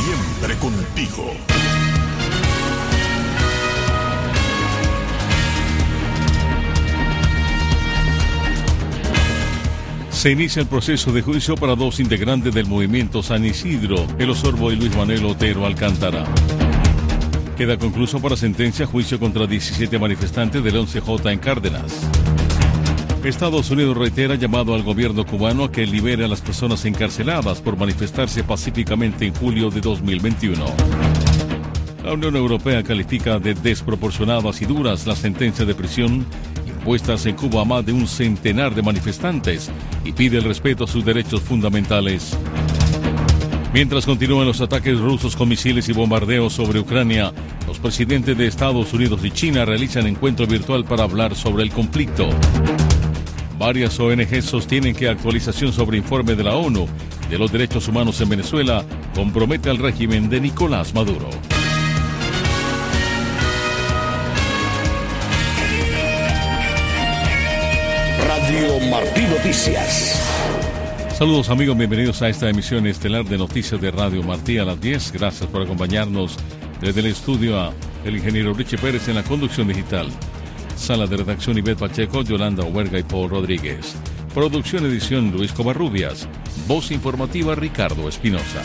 Siempre contigo. Se inicia el proceso de juicio para dos integrantes del movimiento San Isidro, El Osorbo y Luis Manuel Otero Alcántara. Queda concluso para sentencia juicio contra 17 manifestantes del 11J en Cárdenas. Estados Unidos reitera llamado al gobierno cubano a que libere a las personas encarceladas por manifestarse pacíficamente en julio de 2021. La Unión Europea califica de desproporcionadas y duras las sentencias de prisión impuestas en Cuba a más de un centenar de manifestantes y pide el respeto a sus derechos fundamentales. Mientras continúan los ataques rusos con misiles y bombardeos sobre Ucrania, los presidentes de Estados Unidos y China realizan encuentro virtual para hablar sobre el conflicto. Varias ONG sostienen que actualización sobre informe de la ONU de los derechos humanos en Venezuela compromete al régimen de Nicolás Maduro. Radio Martí Noticias. Saludos amigos, bienvenidos a esta emisión estelar de Noticias de Radio Martí a las 10. Gracias por acompañarnos desde el estudio a el ingeniero Richie Pérez en la conducción digital. Sala de redacción Ivette Pacheco, Yolanda Huerga y Paul Rodríguez. Producción edición Luis Covarrubias. Voz informativa Ricardo Espinosa.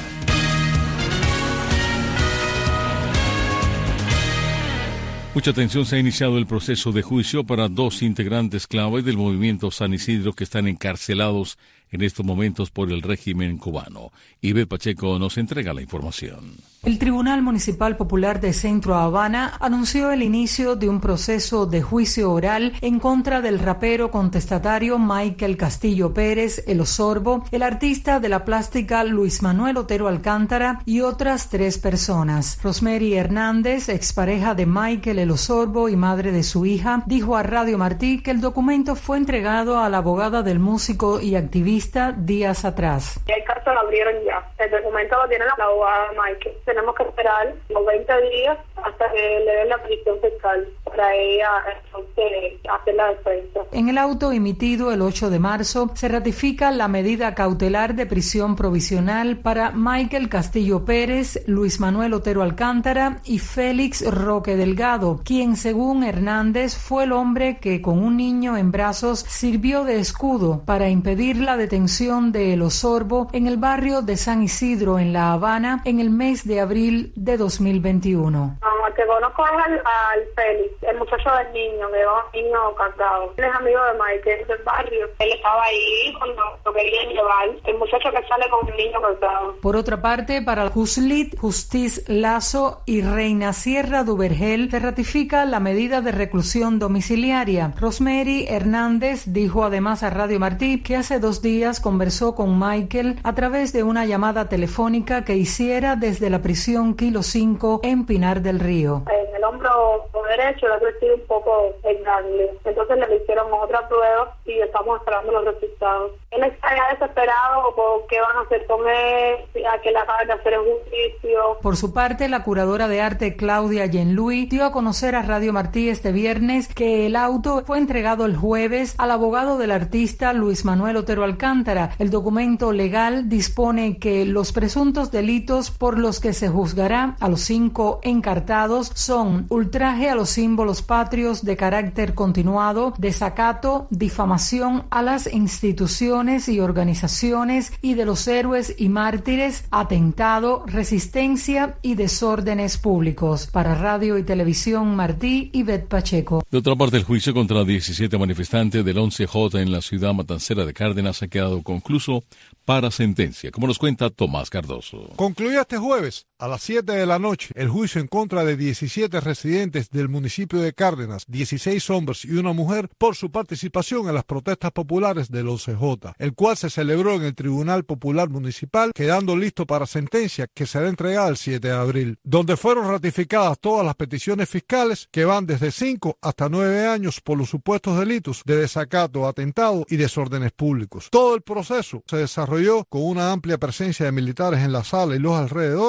Mucha atención, se ha iniciado el proceso de juicio para dos integrantes clave del movimiento San Isidro que están encarcelados en estos momentos por el régimen cubano. Ivette Pacheco nos entrega la información. El Tribunal Municipal Popular de Centro Habana anunció el inicio de un proceso de juicio oral en contra del rapero contestatario Michael Castillo Pérez, El Osorbo, el artista de la plástica Luis Manuel Otero Alcántara y otras 3 personas. Rosemary Hernández, expareja de Michael El Osorbo y madre de su hija, dijo a Radio Martí que el documento fue entregado a la abogada del músico y activista días atrás. El caso lo abrieron ya. El documento lo tiene la abogada Michael. Tenemos que esperar los 20 días hasta que le den la prisión fiscal para ella hacer la defensa. En el auto emitido el 8 de marzo se ratifica la medida cautelar de prisión provisional para Michael Castillo Pérez, Luis Manuel Otero Alcántara y Félix Roque Delgado, quien según Hernández fue el hombre que con un niño en brazos sirvió de escudo para impedir la detención de El Osorbo en el barrio de San Isidro en La Habana en el mes de abril de 2021. Que conozco al Félix, el muchacho del niño, que va un niño cargado. Él es amigo de Michael del barrio. Él estaba ahí cuando lo querían llevar. El muchacho que sale con el niño cargado. Por otra parte, para Juslit, Justiz Lazo y Reina Sierra Duvergel se ratifica la medida de reclusión domiciliaria. Rosemary Hernández dijo además a Radio Martí que hace 2 días conversó con Michael a través de una llamada telefónica que hiciera desde la prisión Kilo 5 en Pinar del Río. En el hombro derecho le ha crecido un poco el ganglio. Entonces le hicieron otra prueba y estamos esperando los resultados. Él está ya desesperado por qué van a hacer con él, a que le acaben de hacer el juicio. Por su parte, la curadora de arte Claudia Yenlui dio a conocer a Radio Martí este viernes que el auto fue entregado el jueves al abogado del artista Luis Manuel Otero Alcántara. El documento legal dispone que los presuntos delitos por los que se juzgará a los 5 encartados son ultraje a los símbolos patrios de carácter continuado, desacato, difamación a las instituciones y organizaciones y de los héroes y mártires, atentado, resistencia y desórdenes públicos. Para Radio y Televisión Martí, Ivette Pacheco. De otra parte, el juicio contra 17 manifestantes del 11J en la ciudad matancera de Cárdenas ha quedado concluso para sentencia, como nos cuenta Tomás Cardoso. Concluyó este jueves a las 7 de la noche el juicio en contra de 17 residentes del municipio de Cárdenas, 16 hombres y una mujer, por su participación en las protestas populares del 11J, el cual se celebró en el Tribunal Popular Municipal, quedando listo para sentencia que será entregada el 7 de abril, donde fueron ratificadas todas las peticiones fiscales que van desde 5 hasta 9 años por los supuestos delitos de desacato, atentado y desórdenes públicos. Todo el proceso se desarrolló con una amplia presencia de militares en la sala y los alrededores y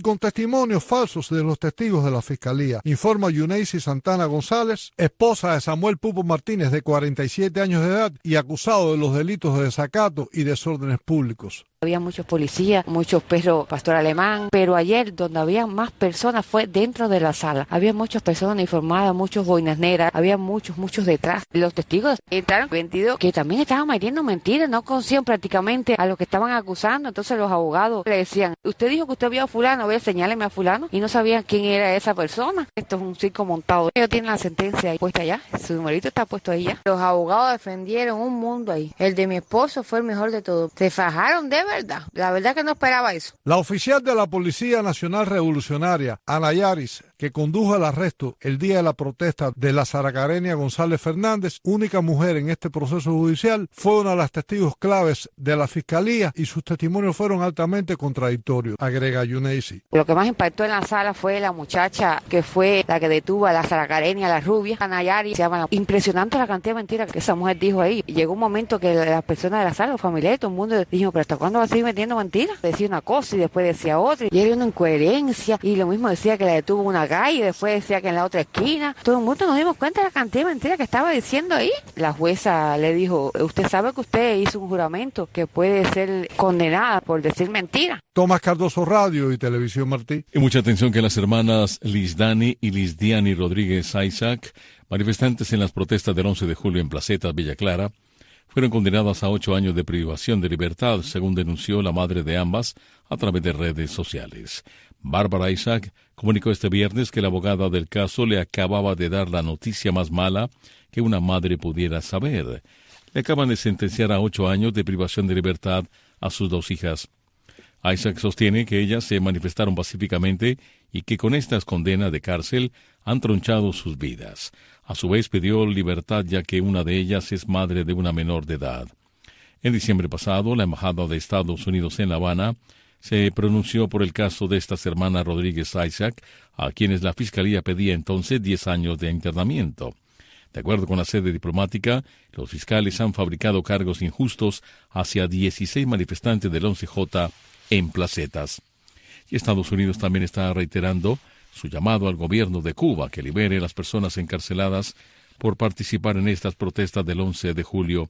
con testimonios falsos de los testigos de la Fiscalía, informa Yuneisi Santana González, esposa de Samuel Pupo Martínez, de 47 años de edad y acusado de los delitos de desacato y desórdenes públicos. Había muchos policías, muchos perros pastor alemán, pero ayer donde había más personas fue dentro de la sala. Había muchas personas uniformadas, muchos boinas negras, había muchos detrás. Los testigos entraron 22 que también estaban metiendo mentiras, no conocían prácticamente a lo que estaban acusando. Entonces los abogados le decían, usted dijo que usted vio a fulano, ve, señáleme a fulano, y no sabían quién era esa persona. Esto es un circo montado. Ellos tienen la sentencia ahí puesta allá, su numerito está puesto ahí ya. Los abogados defendieron un mundo ahí. El de mi esposo fue el mejor de todos. Se fajaron de verdad. La verdad que no esperaba eso. La oficial de la Policía Nacional Revolucionaria, Ana Yaris, que condujo el arresto el día de la protesta de la Saracarenia González Fernández, única mujer en este proceso judicial, fue una de las testigos claves de la Fiscalía y sus testimonios fueron altamente contradictorios, agrega Yuneisi. Lo que más impactó en la sala fue la muchacha que fue la que detuvo a la Saracarenia, la rubia, Ana Yaris, se llama. Impresionante la cantidad de mentiras que esa mujer dijo ahí. Llegó un momento que las personas de la sala, los familiares, todo el mundo dijo, pero ¿hasta cuándo va a seguir metiendo mentiras? Decía una cosa y después decía otra, y era una incoherencia, y lo mismo decía que la detuvo una calle, y después decía que en la otra esquina. Todo el mundo nos dimos cuenta de la cantidad de mentiras que estaba diciendo ahí. La jueza le dijo, usted sabe que usted hizo un juramento que puede ser condenada por decir mentiras. Tomás Cardoso, Radio y Televisión Martí. Y mucha atención que las hermanas Lisdani y Lisdiani Rodríguez Isaac, manifestantes en las protestas del 11 de julio en Placetas, Villa Clara, fueron condenadas a 8 años de privación de libertad, según denunció la madre de ambas a través de redes sociales. Bárbara Isaac comunicó este viernes que la abogada del caso le acababa de dar la noticia más mala que una madre pudiera saber. Le acaban de sentenciar a 8 años de privación de libertad a sus 2 hijas. Isaac sostiene que ellas se manifestaron pacíficamente y que con estas condenas de cárcel han tronchado sus vidas. A su vez pidió libertad ya que una de ellas es madre de una menor de edad. En diciembre pasado, la Embajada de Estados Unidos en La Habana se pronunció por el caso de estas hermanas Rodríguez Isaac, a quienes la Fiscalía pedía entonces 10 años de internamiento. De acuerdo con la sede diplomática, los fiscales han fabricado cargos injustos hacia 16 manifestantes del 11J en Placetas. Y Estados Unidos también está reiterando su llamado al gobierno de Cuba que libere a las personas encarceladas por participar en estas protestas del 11 de julio.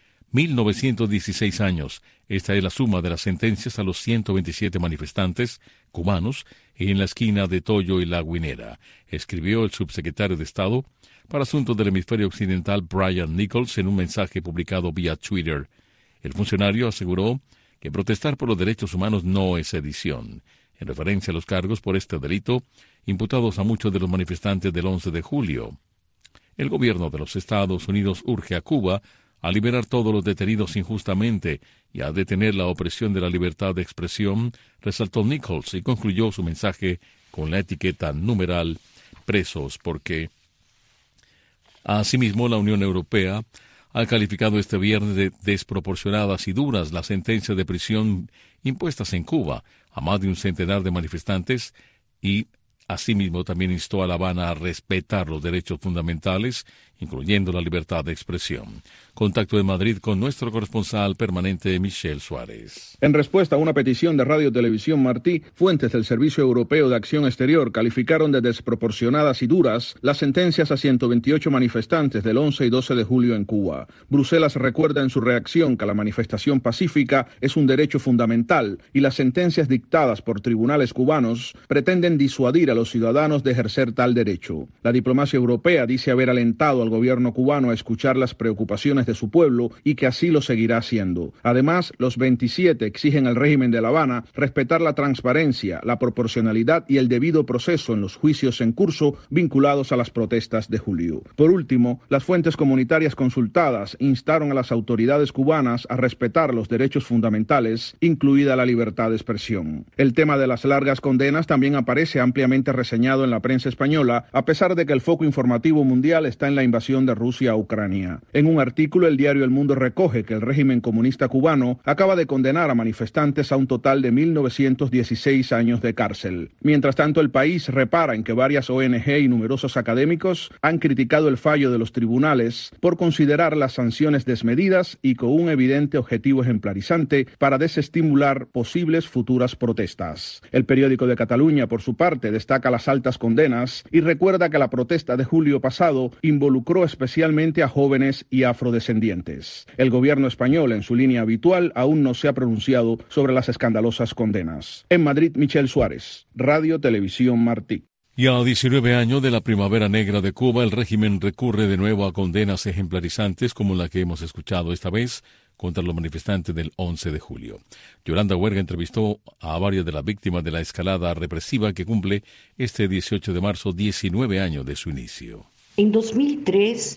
1916 años. Esta es la suma de las sentencias a los 127 manifestantes cubanos en la esquina de Toyo y La Guinera, escribió el subsecretario de Estado para Asuntos del Hemisferio Occidental Brian Nichols en un mensaje publicado vía Twitter. El funcionario aseguró que protestar por los derechos humanos no es sedición, en referencia a los cargos por este delito imputados a muchos de los manifestantes del 11 de julio. El gobierno de los Estados Unidos urge a Cuba a liberar todos los detenidos injustamente y a detener la opresión de la libertad de expresión, resaltó Nichols y concluyó su mensaje con la etiqueta numeral presos porque. Asimismo, la Unión Europea ha calificado este viernes de desproporcionadas y duras las sentencias de prisión impuestas en Cuba a más de un centenar de manifestantes y asimismo también instó a La Habana a respetar los derechos fundamentales, incluyendo la libertad de expresión. Contacto de Madrid con nuestro corresponsal permanente Michel Suárez. En respuesta a una petición de Radio Televisión Martí, fuentes del Servicio Europeo de Acción Exterior calificaron de desproporcionadas y duras las sentencias a 128 manifestantes del 11 y 12 de julio en Cuba. Bruselas recuerda en su reacción que la manifestación pacífica es un derecho fundamental y las sentencias dictadas por tribunales cubanos pretenden disuadir a los ciudadanos de ejercer tal derecho. La diplomacia europea dice haber alentado al gobierno cubano a escuchar las preocupaciones de su pueblo y que así lo seguirá haciendo. Además, los 27 exigen al régimen de La Habana respetar la transparencia, la proporcionalidad y el debido proceso en los juicios en curso vinculados a las protestas de julio. Por último, las fuentes comunitarias consultadas instaron a las autoridades cubanas a respetar los derechos fundamentales, incluida la libertad de expresión. El tema de las largas condenas también aparece ampliamente ampliamente reseñado en la prensa española, a pesar de que el foco informativo mundial está en la invasión de Rusia a Ucrania. En un artículo, el diario El Mundo recoge que el régimen comunista cubano acaba de condenar a manifestantes a un total de 1.916 años de cárcel. Mientras tanto, el país repara en que varias ONG y numerosos académicos han criticado el fallo de los tribunales por considerar las sanciones desmedidas y con un evidente objetivo ejemplarizante para desestimular posibles futuras protestas. El periódico de Cataluña, por su parte, destaca las altas condenas y recuerda que la protesta de julio pasado involucró especialmente a jóvenes y afrodescendientes. El gobierno español, en su línea habitual, aún no se ha pronunciado sobre las escandalosas condenas. En Madrid, Michel Suárez, Radio Televisión Martí. Y a 19 años de la Primavera Negra de Cuba, el régimen recurre de nuevo a condenas ejemplarizantes como la que hemos escuchado esta vez contra los manifestantes del 11 de julio. Yolanda Huerga entrevistó a varias de las víctimas de la escalada represiva que cumple este 18 de marzo 19 años de su inicio. En 2003,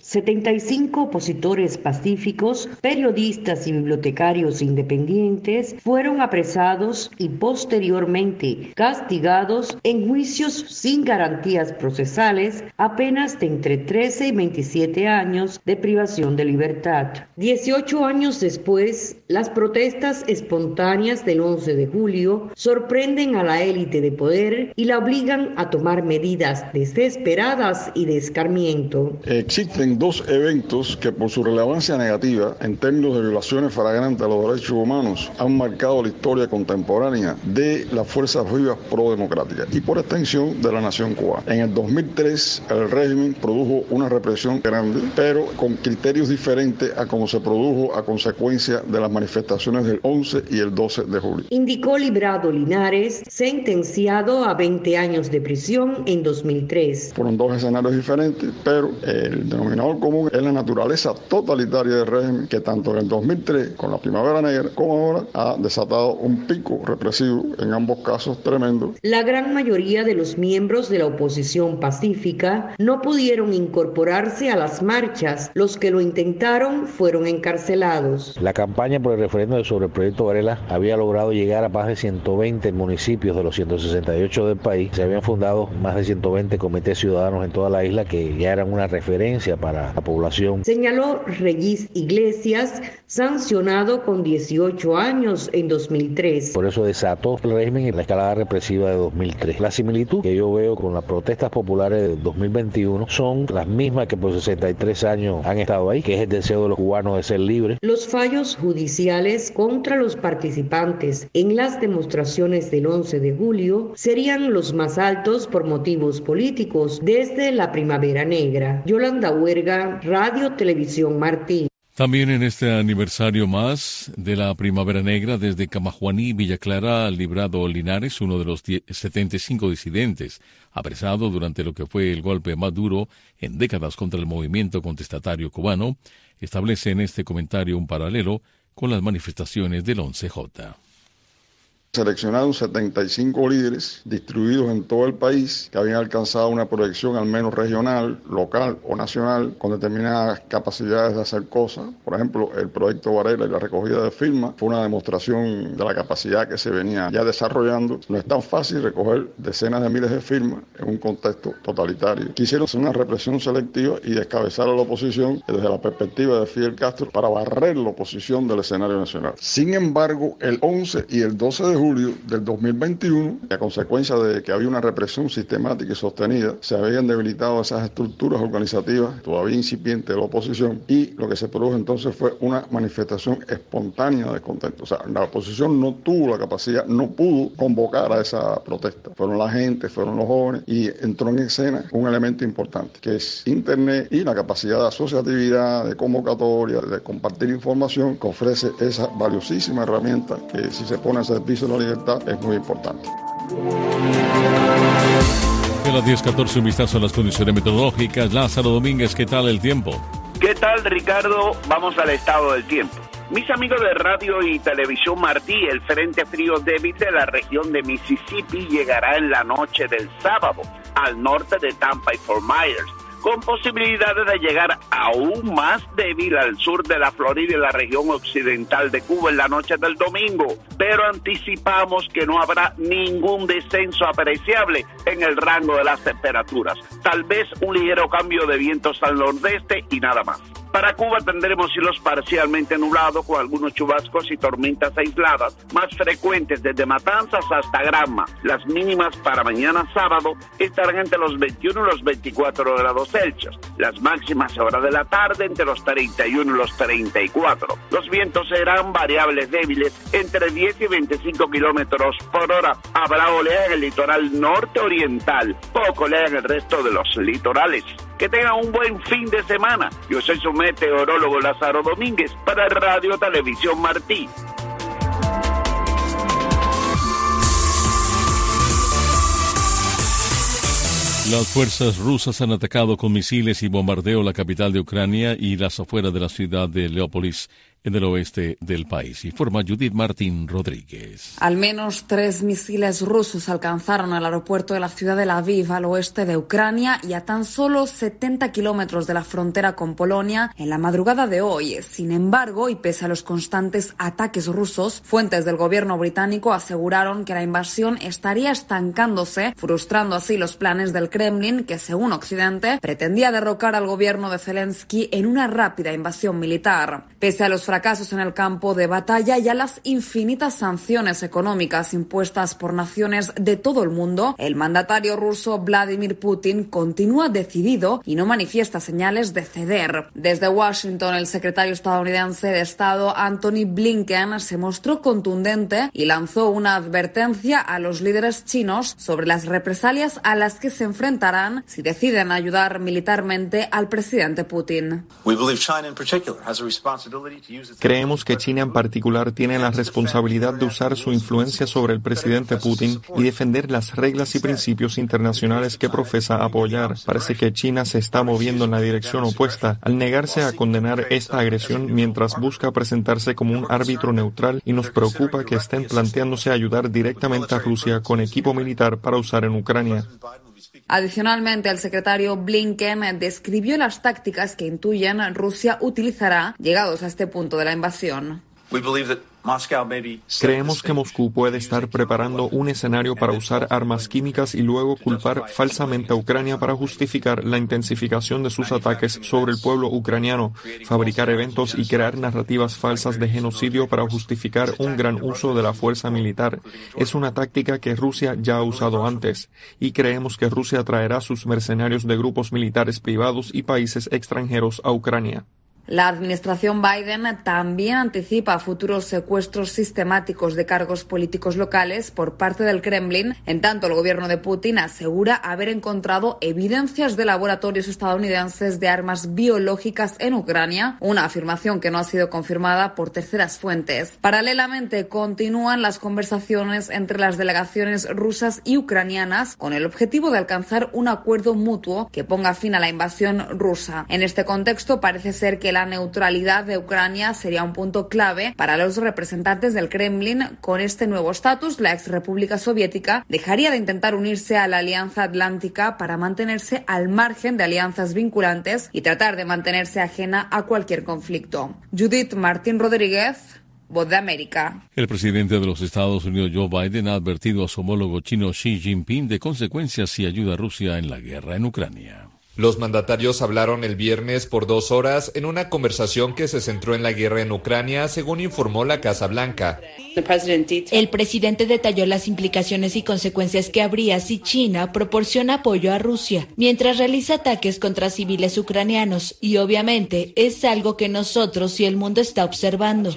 75 opositores pacíficos, periodistas y bibliotecarios independientes fueron apresados y posteriormente castigados en juicios sin garantías procesales a penas de entre 13 y 27 años de privación de libertad. 18 años después, las protestas espontáneas del 11 de julio sorprenden a la élite de poder y la obligan a tomar medidas desesperadas y de escarmiento. Existen dos eventos que por su relevancia negativa en términos de violaciones flagrantes a los derechos humanos han marcado la historia contemporánea de las fuerzas vivas pro-democráticas y por extensión de la nación cubana. En el 2003 el régimen produjo una represión grande, pero con criterios diferentes a como se produjo a consecuencia de las manifestaciones del 11 y el 12 de julio. Indicó Librado Linares, sentenciado a 20 años de prisión en 2003. Fueron dos escenarios diferentes, pero el denominador común es la naturaleza totalitaria del régimen que tanto en el 2003 con la Primavera Negra como ahora ha desatado un pico represivo, en ambos casos tremendo. La gran mayoría de los miembros de la oposición pacífica no pudieron incorporarse a las marchas. Los que lo intentaron fueron encarcelados. La campaña por el referéndum sobre el proyecto Varela había logrado llegar a más de 120 municipios de los 168 del país. Se habían fundado más de 120 comités ciudadanos en toda la isla que ya eran una referencia para la población. Señaló Regis Iglesias, sancionado con 18 años en 2003. Por eso desató el régimen y la escalada represiva de 2003. La similitud que yo veo con las protestas populares de 2021 son las mismas que por 63 años han estado ahí, que es el deseo de los cubanos de ser libres. Los fallos judiciales contra los participantes en las demostraciones del 11 de julio serían los más altos por motivos políticos desde la Primavera Negra. Yolanda Huerga, Radio Televisión Martí. También en este aniversario más de la Primavera Negra, desde Camajuaní, Villa Clara, Librado Linares, uno de los 75 disidentes apresados durante lo que fue el golpe más duro en décadas contra el movimiento contestatario cubano, establece en este comentario un paralelo con las manifestaciones del 11J. Seleccionaron 75 líderes distribuidos en todo el país que habían alcanzado una proyección al menos regional, local o nacional con determinadas capacidades de hacer cosas. Por ejemplo, el proyecto Varela y la recogida de firmas fue una demostración de la capacidad que se venía ya desarrollando. No es tan fácil recoger decenas de miles de firmas en un contexto totalitario. Quisieron hacer una represión selectiva y descabezar a la oposición desde la perspectiva de Fidel Castro para barrer la oposición del escenario nacional. Sin embargo, el 11 y el 12 de julio del 2021, a consecuencia de que había una represión sistemática y sostenida, se habían debilitado esas estructuras organizativas todavía incipientes de la oposición y lo que se produjo entonces fue una manifestación espontánea de descontento. O sea, la oposición no tuvo la capacidad, no pudo convocar a esa protesta. Fueron la gente, fueron los jóvenes y entró en escena un elemento importante que es Internet y la capacidad de asociatividad, de convocatoria, de compartir información que ofrece esa valiosísima herramienta que si se pone al servicio de la libertad es muy importante. De las 10:14, un vistazo a las condiciones meteorológicas. Lázaro Domínguez, ¿qué tal el tiempo? ¿Qué tal, Ricardo? Vamos al estado del tiempo. Mis amigos de Radio y Televisión Martí, el frente frío débil de la región de Mississippi llegará en la noche del sábado al norte de Tampa y Fort Myers, con posibilidades de llegar aún más débil al sur de la Florida y la región occidental de Cuba en la noche del domingo, pero anticipamos que no habrá ningún descenso apreciable en el rango de las temperaturas, tal vez un ligero cambio de vientos al nordeste y nada más. Para Cuba tendremos cielos parcialmente nublados con algunos chubascos y tormentas aisladas, más frecuentes desde Matanzas hasta Granma. Las mínimas para mañana sábado estarán entre los 21 y los 24 grados Celsius. Las máximas a hora de la tarde entre los 31 y los 34. Los vientos serán variables débiles entre 10 y 25 kilómetros por hora. Habrá oleaje en el litoral norte oriental, poco oleaje en el resto de los litorales. Que tengan un buen fin de semana. Yo soy su meteorólogo Lázaro Domínguez para Radio Televisión Martí. Las fuerzas rusas han atacado con misiles y bombardeo la capital de Ucrania y las afueras de la ciudad de Leópolis, en el oeste del país. Informa Judith Martín Rodríguez. Al menos 3 misiles rusos alcanzaron el aeropuerto de la ciudad de Lviv, al oeste de Ucrania, y a tan solo 70 kilómetros de la frontera con Polonia en la madrugada de hoy. Sin embargo, y pese a los constantes ataques rusos, fuentes del gobierno británico aseguraron que la invasión estaría estancándose, frustrando así los planes del Kremlin, que según Occidente pretendía derrocar al gobierno de Zelensky en una rápida invasión militar. Pese a los fracasos en el campo de batalla y a las infinitas sanciones económicas impuestas por naciones de todo el mundo, el mandatario ruso Vladimir Putin continúa decidido y no manifiesta señales de ceder. Desde Washington, el secretario estadounidense de Estado Antony Blinken se mostró contundente y lanzó una advertencia a los líderes chinos sobre las represalias a las que se enfrentarán si deciden ayudar militarmente al presidente Putin. Creemos que China en particular tiene la responsabilidad de usar su influencia sobre el presidente Putin y defender las reglas y principios internacionales que profesa apoyar. Parece que China se está moviendo en la dirección opuesta al negarse a condenar esta agresión mientras busca presentarse como un árbitro neutral, y nos preocupa que estén planteándose ayudar directamente a Rusia con equipo militar para usar en Ucrania. Adicionalmente, el secretario Blinken describió las tácticas que intuyen Rusia utilizará llegados a este punto de la invasión. Creemos que Moscú puede estar preparando un escenario para usar armas químicas y luego culpar falsamente a Ucrania para justificar la intensificación de sus ataques sobre el pueblo ucraniano, fabricar eventos y crear narrativas falsas de genocidio para justificar un gran uso de la fuerza militar. Es una táctica que Rusia ya ha usado antes, y creemos que Rusia traerá sus mercenarios de grupos militares privados y países extranjeros a Ucrania. La administración Biden también anticipa futuros secuestros sistemáticos de cargos políticos locales por parte del Kremlin, en tanto el gobierno de Putin asegura haber encontrado evidencias de laboratorios estadounidenses de armas biológicas en Ucrania, una afirmación que no ha sido confirmada por terceras fuentes. Paralelamente, continúan las conversaciones entre las delegaciones rusas y ucranianas con el objetivo de alcanzar un acuerdo mutuo que ponga fin a la invasión rusa. En este contexto, parece ser que la neutralidad de Ucrania sería un punto clave para los representantes del Kremlin. Con este nuevo estatus, la ex República Soviética dejaría de intentar unirse a la Alianza Atlántica para mantenerse al margen de alianzas vinculantes y tratar de mantenerse ajena a cualquier conflicto. Judith Martín Rodríguez, Voz de América. El presidente de los Estados Unidos, Joe Biden, ha advertido a su homólogo chino Xi Jinping de consecuencias si ayuda a Rusia en la guerra en Ucrania. Los mandatarios hablaron el viernes por 2 horas en una conversación que se centró en la guerra en Ucrania, según informó la Casa Blanca. El presidente detalló las implicaciones y consecuencias que habría si China proporciona apoyo a Rusia mientras realiza ataques contra civiles ucranianos, y obviamente es algo que nosotros y el mundo está observando.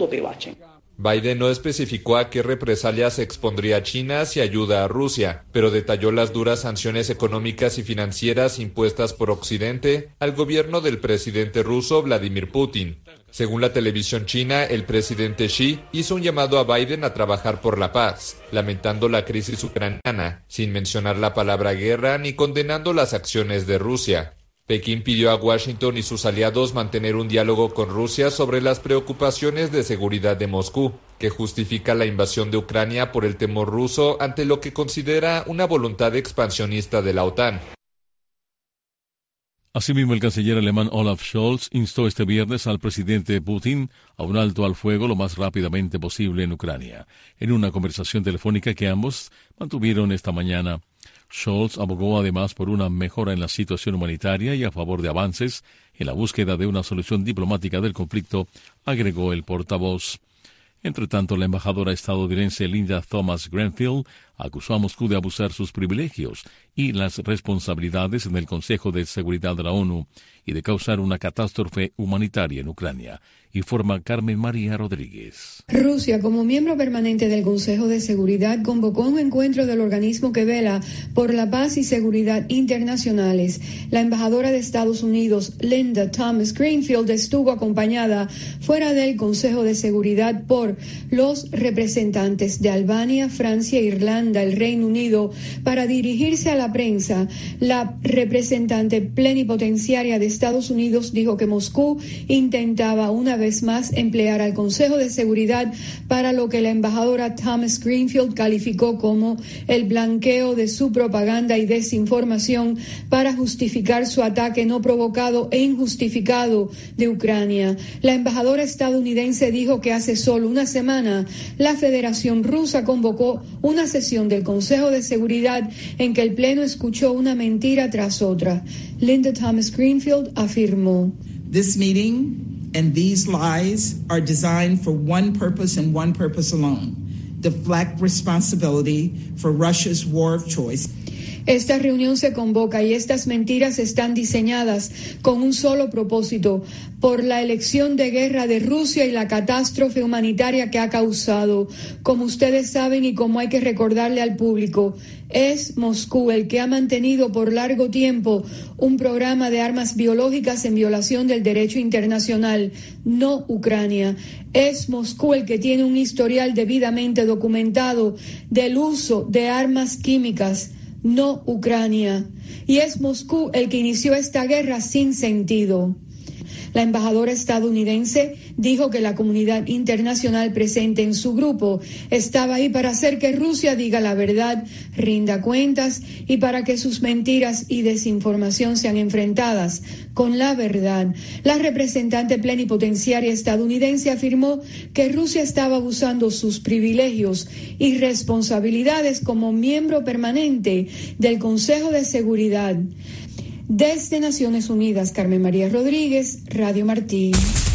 Biden no especificó a qué represalias se expondría China si ayuda a Rusia, pero detalló las duras sanciones económicas y financieras impuestas por Occidente al gobierno del presidente ruso Vladimir Putin. Según la televisión china, el presidente Xi hizo un llamado a Biden a trabajar por la paz, lamentando la crisis ucraniana, sin mencionar la palabra guerra ni condenando las acciones de Rusia. Pekín pidió a Washington y sus aliados mantener un diálogo con Rusia sobre las preocupaciones de seguridad de Moscú, que justifica la invasión de Ucrania por el temor ruso ante lo que considera una voluntad expansionista de la OTAN. Asimismo, el canciller alemán Olaf Scholz instó este viernes al presidente Putin a un alto al fuego lo más rápidamente posible en Ucrania. En una conversación telefónica que ambos mantuvieron esta mañana, Scholz abogó además por una mejora en la situación humanitaria y a favor de avances en la búsqueda de una solución diplomática del conflicto, agregó el portavoz. Entre tanto, la embajadora estadounidense Linda Thomas Grenfell acusó a Moscú de abusar sus privilegios y las responsabilidades en el Consejo de Seguridad de la ONU y de causar una catástrofe humanitaria en Ucrania. Informa Carmen María Rodríguez. Rusia, como miembro permanente del Consejo de Seguridad, convocó un encuentro del organismo que vela por la paz y seguridad internacionales. La embajadora de Estados Unidos, Linda Thomas Greenfield, estuvo acompañada fuera del Consejo de Seguridad por los representantes de Albania, Francia, Irlanda, el Reino Unido, para dirigirse a la prensa. La representante plenipotenciaria de Estados Unidos dijo que Moscú intentaba una vez más emplear al Consejo de Seguridad para lo que la embajadora Thomas Greenfield calificó como el blanqueo de su propaganda y desinformación para justificar su ataque no provocado e injustificado de Ucrania. La embajadora estadounidense dijo que hace solo una semana la Federación Rusa convocó una sesión del Consejo de Seguridad en que el Pleno escuchó una mentira tras otra. Linda Thomas Greenfield afirmó: This meeting and these lies are designed for one purpose and one purpose alone: deflect responsibility for Russia's war of choice. Esta reunión se convoca y estas mentiras están diseñadas con un solo propósito: por la elección de guerra de Rusia y la catástrofe humanitaria que ha causado. Como ustedes saben y como hay que recordarle al público, es Moscú el que ha mantenido por largo tiempo un programa de armas biológicas en violación del derecho internacional, no Ucrania. Es Moscú el que tiene un historial debidamente documentado del uso de armas químicas, no Ucrania. Y es Moscú el que inició esta guerra sin sentido. La embajadora estadounidense dijo que la comunidad internacional presente en su grupo estaba ahí para hacer que Rusia diga la verdad, rinda cuentas y para que sus mentiras y desinformación sean enfrentadas con la verdad. La representante plenipotenciaria estadounidense afirmó que Rusia estaba abusando sus privilegios y responsabilidades como miembro permanente del Consejo de Seguridad. Desde Naciones Unidas, Carmen María Rodríguez, Radio Martí.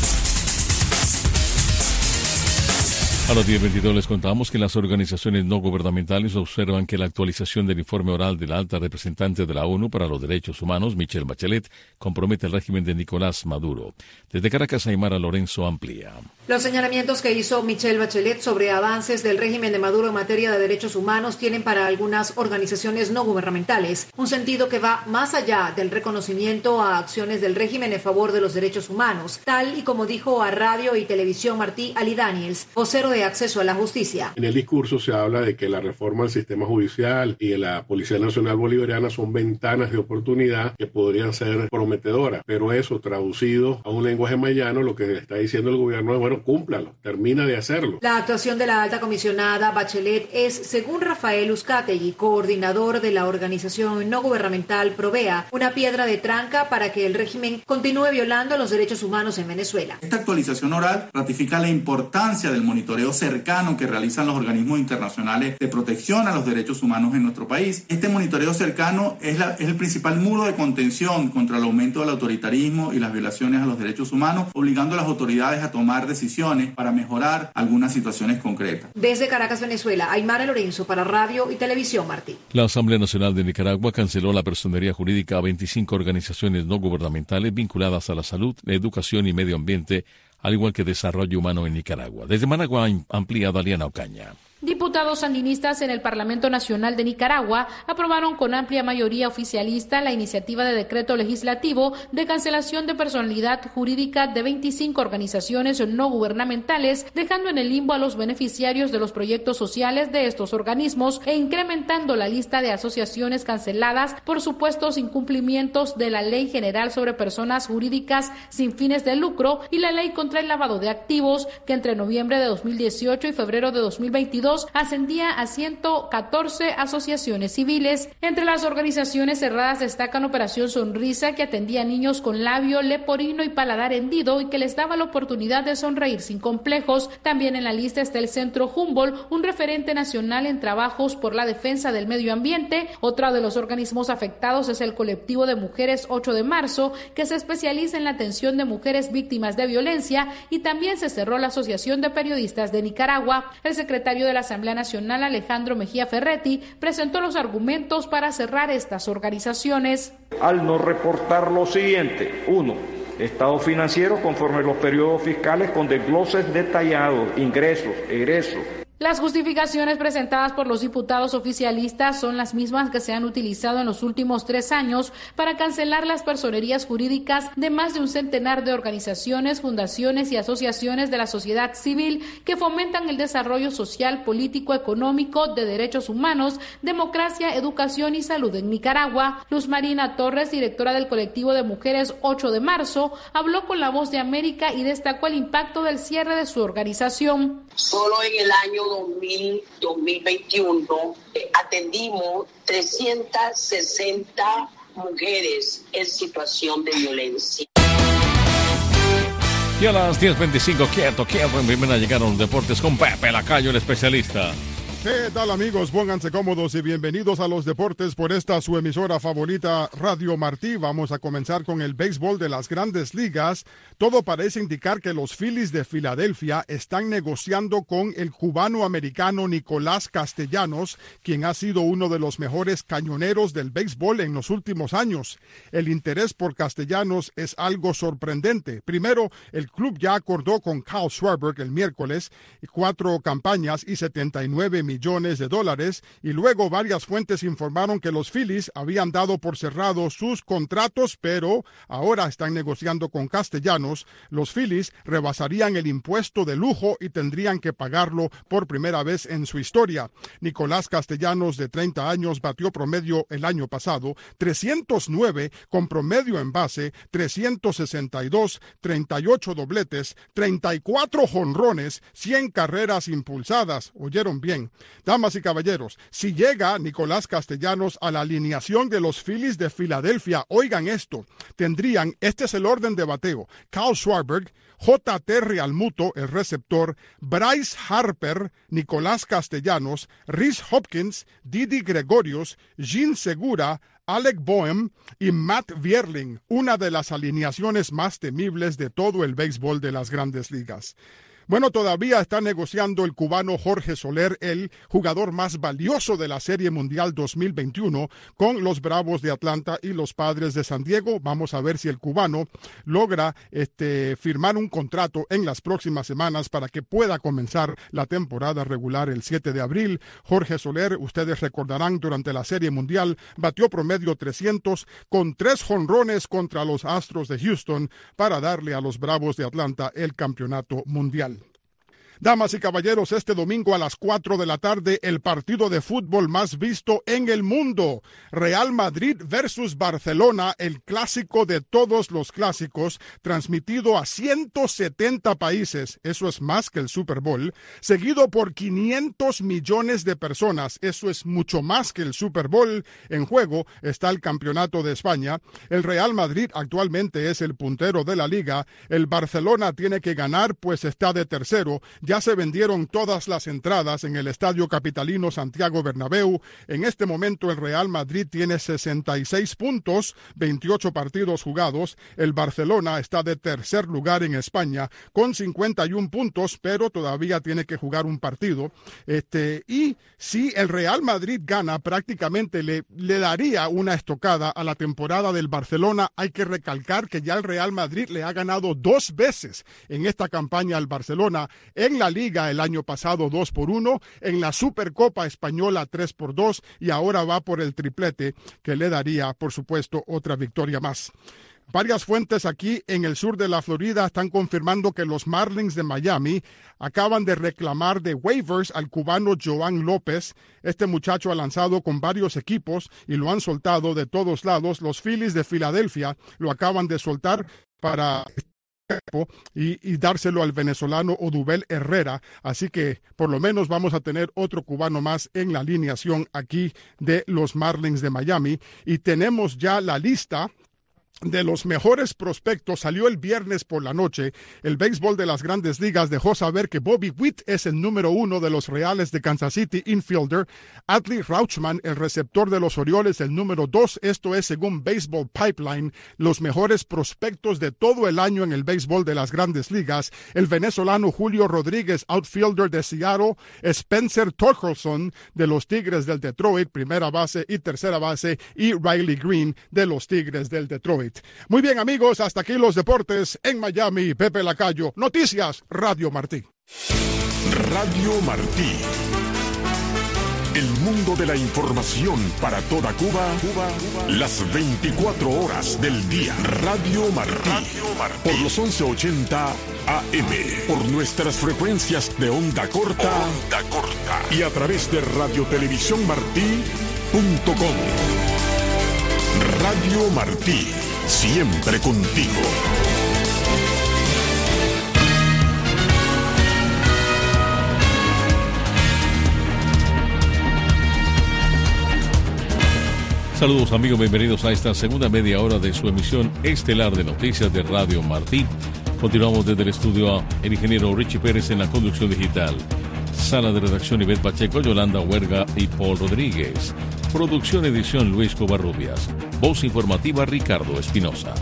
A las 10:22 les contamos que las organizaciones no gubernamentales observan que la actualización del informe oral de la alta representante de la ONU para los Derechos Humanos, Michelle Bachelet, compromete el régimen de Nicolás Maduro. Desde Caracas, Aymara Lorenzo amplía. Los señalamientos que hizo Michelle Bachelet sobre avances del régimen de Maduro en materia de derechos humanos tienen para algunas organizaciones no gubernamentales un sentido que va más allá del reconocimiento a acciones del régimen en favor de los derechos humanos, tal y como dijo a Radio y Televisión Martí Ali Daniels, vocero de Acceso a la Justicia. En el discurso se habla de que la reforma del sistema judicial y de la Policía Nacional Bolivariana son ventanas de oportunidad que podrían ser prometedoras, pero eso traducido a un lenguaje mayano, lo que está diciendo el gobierno es, bueno, cúmplalo, termina de hacerlo. La actuación de la alta comisionada Bachelet es, según Rafael Uzcategui, coordinador de la organización no gubernamental Provea, una piedra de tranca para que el régimen continúe violando los derechos humanos en Venezuela. Esta actualización oral ratifica la importancia del monitoreo cercano que realizan los organismos internacionales de protección a los derechos humanos en nuestro país. Este monitoreo cercano es el principal muro de contención contra el aumento del autoritarismo y las violaciones a los derechos humanos, obligando a las autoridades a tomar decisiones para mejorar algunas situaciones concretas. Desde Caracas, Venezuela, Aymara Lorenzo para Radio y Televisión Martí. La Asamblea Nacional de Nicaragua canceló la personería jurídica a 25 organizaciones no gubernamentales vinculadas a la salud, educación y medio ambiente, al igual que desarrollo humano en Nicaragua. Desde Managua amplía Daliana Ocaña. Diputados sandinistas en el Parlamento Nacional de Nicaragua aprobaron con amplia mayoría oficialista la iniciativa de decreto legislativo de cancelación de personalidad jurídica de 25 organizaciones no gubernamentales, dejando en el limbo a los beneficiarios de los proyectos sociales de estos organismos e incrementando la lista de asociaciones canceladas por supuestos incumplimientos de la Ley General sobre Personas Jurídicas sin fines de lucro y la Ley contra el lavado de activos, que entre noviembre de 2018 y febrero de 2022 2022 ascendía a 114 asociaciones civiles. Entre las organizaciones cerradas destacan Operación Sonrisa, que atendía a niños con labio leporino y paladar hendido y que les daba la oportunidad de sonreír sin complejos. También en la lista está el Centro Humboldt, un referente nacional en trabajos por la defensa del medio ambiente. Otro de los organismos afectados es el colectivo de mujeres 8 de marzo, que se especializa en la atención de mujeres víctimas de violencia, y también se cerró la Asociación de Periodistas de Nicaragua. El secretario de la Asamblea Nacional, Alejandro Mejía Ferretti, presentó los argumentos para cerrar estas organizaciones. Al no reportar lo siguiente: 1. Estado financiero conforme los periodos fiscales con desgloses detallados, ingresos, egresos. Las justificaciones presentadas por los diputados oficialistas son las mismas que se han utilizado en los últimos 3 años para cancelar las personerías jurídicas de más de un centenar de organizaciones, fundaciones y asociaciones de la sociedad civil que fomentan el desarrollo social, político, económico, de derechos humanos, democracia, educación y salud en Nicaragua. Luz Marina Torres, directora del colectivo de mujeres 8 de marzo, habló con La Voz de América y destacó el impacto del cierre de su organización. Solo en el año 2021 atendimos 360 mujeres en situación de violencia. Y a las 10:25, quieto, en primera llegaron los deportes con Pepe Lacayo, el especialista. ¿Qué tal, amigos? Pónganse cómodos y bienvenidos a los deportes por esta su emisora favorita, Radio Martí. Vamos a comenzar con el béisbol de las Grandes Ligas. Todo parece indicar que los Phillies de Filadelfia están negociando con el cubano-americano Nicolás Castellanos, quien ha sido uno de los mejores cañoneros del béisbol en los últimos años. El interés por Castellanos es algo sorprendente. Primero, el club ya acordó con Kyle Schwarber el miércoles 4 campañas y $79 millones, y luego varias fuentes informaron que los Phillies habían dado por cerrado sus contratos, pero ahora están negociando con Castellanos. Los Phillies rebasarían el impuesto de lujo y tendrían que pagarlo por primera vez en su historia. Nicolás Castellanos, de 30 años, batió promedio el año pasado 309 con promedio en base, 362, 38 dobletes, 34 jonrones, 100 carreras impulsadas. ¿Oyeron bien? Damas y caballeros, si llega Nicolás Castellanos a la alineación de los Phillies de Filadelfia, oigan esto, tendrían, este es el orden de bateo: Kyle Schwarber, J.T. Realmuto, el receptor, Bryce Harper, Nicolás Castellanos, Rhys Hopkins, Didi Gregorius, Jean Segura, Alec Boehm y Matt Vierling, una de las alineaciones más temibles de todo el béisbol de las Grandes Ligas. Bueno, todavía está negociando el cubano Jorge Soler, el jugador más valioso de la Serie Mundial 2021, con los Bravos de Atlanta y los Padres de San Diego. Vamos a ver si el cubano logra firmar un contrato en las próximas semanas para que pueda comenzar la temporada regular el 7 de abril. Jorge Soler, ustedes recordarán, durante la Serie Mundial batió promedio 300 con 3 jonrones contra los Astros de Houston para darle a los Bravos de Atlanta el campeonato mundial. Damas y caballeros, este domingo a las 4 de la tarde, el partido de fútbol más visto en el mundo. Real Madrid versus Barcelona, el clásico de todos los clásicos, transmitido a 170 países, eso es más que el Super Bowl, seguido por 500 millones de personas, eso es mucho más que el Super Bowl. En juego está el Campeonato de España. El Real Madrid actualmente es el puntero de la liga. El Barcelona tiene que ganar, pues está de tercero. Ya se vendieron todas las entradas en el Estadio Capitalino Santiago Bernabéu. En este momento el Real Madrid tiene 66 puntos, 28 partidos jugados. El Barcelona está de tercer lugar en España con 51 puntos, pero todavía tiene que jugar un partido. Y si el Real Madrid gana, prácticamente le daría una estocada a la temporada del Barcelona. Hay que recalcar que ya el Real Madrid le ha ganado 2 veces en esta campaña al Barcelona. En la Liga el año pasado 2-1, en la Supercopa Española 3-2 y ahora va por el triplete que le daría, por supuesto, otra victoria más. Varias fuentes aquí en el sur de la Florida están confirmando que los Marlins de Miami acaban de reclamar de waivers al cubano Joan López. Este muchacho ha lanzado con varios equipos y lo han soltado de todos lados. Los Phillies de Filadelfia lo acaban de soltar para y dárselo al venezolano Odubel Herrera. Así que por lo menos vamos a tener otro cubano más en la alineación aquí de los Marlins de Miami. Y tenemos ya la lista de los mejores prospectos. Salió el viernes por la noche. El béisbol de las Grandes Ligas dejó saber que Bobby Witt es el número 1 de los Reales de Kansas City, infielder. Adley Rutschman, el receptor de los Orioles, el número 2. Esto es según Baseball Pipeline, los mejores prospectos de todo el año en el béisbol de las Grandes Ligas. El venezolano Julio Rodríguez, outfielder de Seattle. Spencer Torkelson de los Tigres del Detroit, primera base y tercera base. Y Riley Green de los Tigres del Detroit. Muy bien, amigos, hasta aquí los deportes en Miami. Pepe Lacayo, Noticias Radio Martí. Radio Martí. El mundo de la información para toda Cuba, las 24 horas del día. Radio Martí. Por los 1180 AM. Por nuestras frecuencias de onda corta. Y a través de radiotelevisiónmartí.com. Radio Martí. Siempre contigo. Saludos amigos, bienvenidos a esta segunda media hora de su emisión estelar de noticias de Radio Martí. Continuamos desde el estudio el ingeniero Richie Pérez en la conducción digital. Sala de redacción Ivette Pacheco, Yolanda Huerga y Paul Rodríguez. Producción edición Luis Covarrubias. Voz informativa Ricardo Espinosa.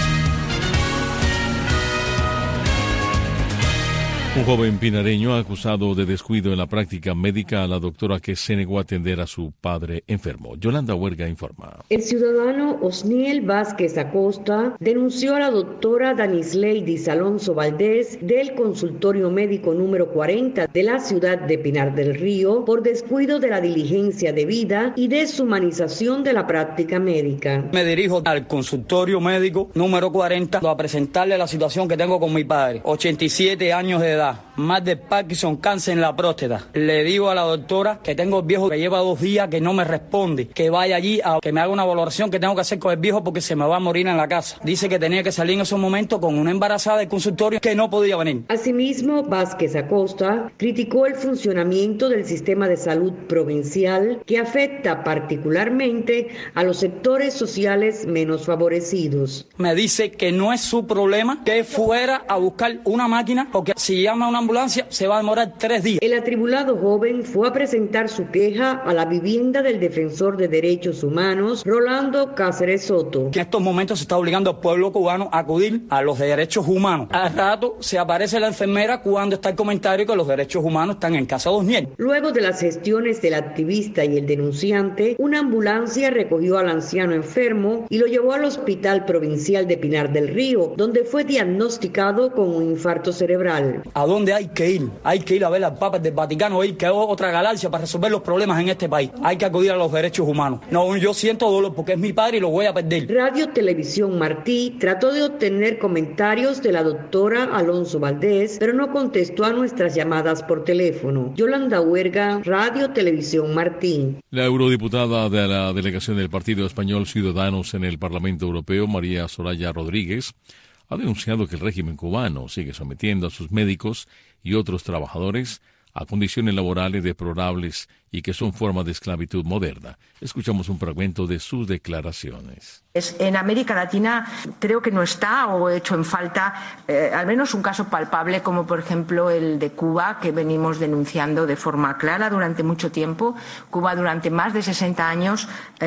Un joven pinareño acusado de descuido en la práctica médica a la doctora que se negó a atender a su padre enfermo. Yolanda Huerga informa. El ciudadano Osniel Vázquez Acosta denunció a la doctora Danisleidis Alonso Valdés del consultorio médico número 40 de la ciudad de Pinar del Río por descuido de la diligencia debida y deshumanización de la práctica médica. Me dirijo al consultorio médico número 40 a presentarle la situación que tengo con mi padre, 87 años de edad. Más de Parkinson, cáncer en la próstata. Le digo a la doctora que tengo el viejo que lleva 2 días que no me responde, que vaya allí a que me haga una valoración que tengo que hacer con el viejo porque se me va a morir en la casa. Dice que tenía que salir en esos momentos con una embarazada del consultorio que no podía venir. Asimismo, Vázquez Acosta criticó el funcionamiento del sistema de salud provincial que afecta particularmente a los sectores sociales menos favorecidos. Me dice que no es su problema, que fuera a buscar una máquina porque si llama a una ambulancia se va a demorar 3 días. El atribulado joven fue a presentar su queja a la vivienda del defensor de derechos humanos, Rolando Cáceres Soto. En estos momentos se está obligando al pueblo cubano a acudir a los derechos humanos. Al rato se aparece la enfermera cuando está el comentario que los derechos humanos están en casa de Osniel. Luego de las gestiones del activista y el denunciante, una ambulancia recogió al anciano enfermo y lo llevó al Hospital Provincial de Pinar del Río, donde fue diagnosticado con un infarto cerebral. ¿A dónde hay que ir? Hay que ir a ver al Papa del Vaticano, ir que es otra galaxia para resolver los problemas en este país. Hay que acudir a los derechos humanos. No, yo siento dolor porque es mi padre y lo voy a perder. Radio Televisión Martí trató de obtener comentarios de la doctora Alonso Valdés, pero no contestó a nuestras llamadas por teléfono. Yolanda Huerga, Radio Televisión Martí. La eurodiputada de la delegación del Partido Español Ciudadanos en el Parlamento Europeo, María Soraya Rodríguez, ha denunciado que el régimen cubano sigue sometiendo a sus médicos y otros trabajadores a condiciones laborales deplorables y que son formas de esclavitud moderna. Escuchamos un fragmento de sus declaraciones. En América Latina creo que no está o hecho en falta al menos un caso palpable como por ejemplo el de Cuba, que venimos denunciando de forma clara durante mucho tiempo. Cuba durante más de 60 años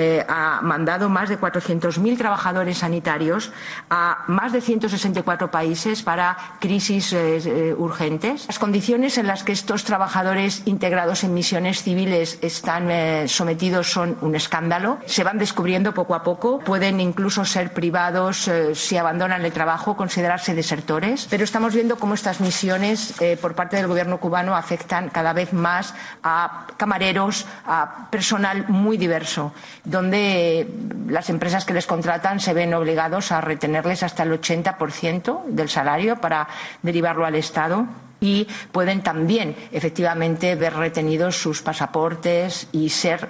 ha mandado más de 400.000 trabajadores sanitarios a más de 164 países para crisis urgentes. Las condiciones en las que estos trabajadores integrados en misiones civiles están sometidos son un escándalo. Se van descubriendo poco a poco. Pueden incluso ser privados si abandonan el trabajo, considerarse desertores. Pero estamos viendo cómo estas misiones por parte del gobierno cubano afectan cada vez más a camareros, a personal muy diverso, donde las empresas que les contratan se ven obligados a retenerles hasta el 80% del salario para derivarlo al Estado. Y pueden también, efectivamente, ver retenidos sus pasaportes y ser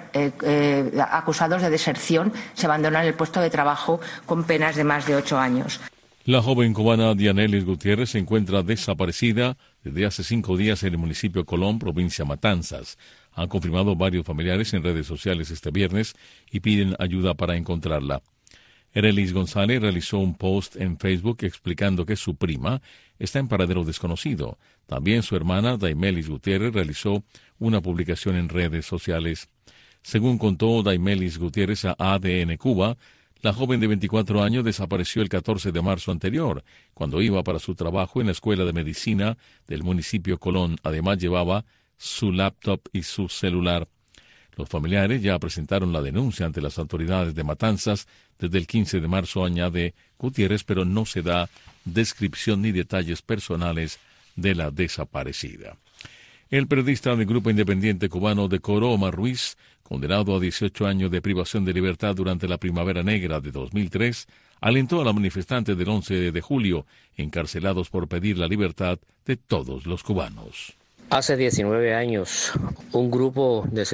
acusados de deserción. Se abandonan el puesto de trabajo con penas de más de 8 años. La joven cubana Dianelis Gutiérrez se encuentra desaparecida desde hace 5 días en el municipio Colón, provincia Matanzas. Han confirmado varios familiares en redes sociales este viernes y piden ayuda para encontrarla. Erelis González realizó un post en Facebook explicando que su prima está en paradero desconocido. También su hermana Daimelis Gutiérrez realizó una publicación en redes sociales. Según contó Daimelis Gutiérrez a ADN Cuba, la joven de 24 años desapareció el 14 de marzo anterior, cuando iba para su trabajo en la Escuela de Medicina del municipio Colón. Además llevaba su laptop y su celular. Los familiares ya presentaron la denuncia ante las autoridades de Matanzas desde el 15 de marzo, añade Gutiérrez, pero no se da descripción ni detalles personales de la desaparecida. El periodista del grupo independiente cubano Decoro, Omar Ruiz, condenado a 18 años de privación de libertad durante la Primavera Negra de 2003, alentó a los manifestantes del 11 de julio, encarcelados por pedir la libertad de todos los cubanos. Hace 19 años, un grupo de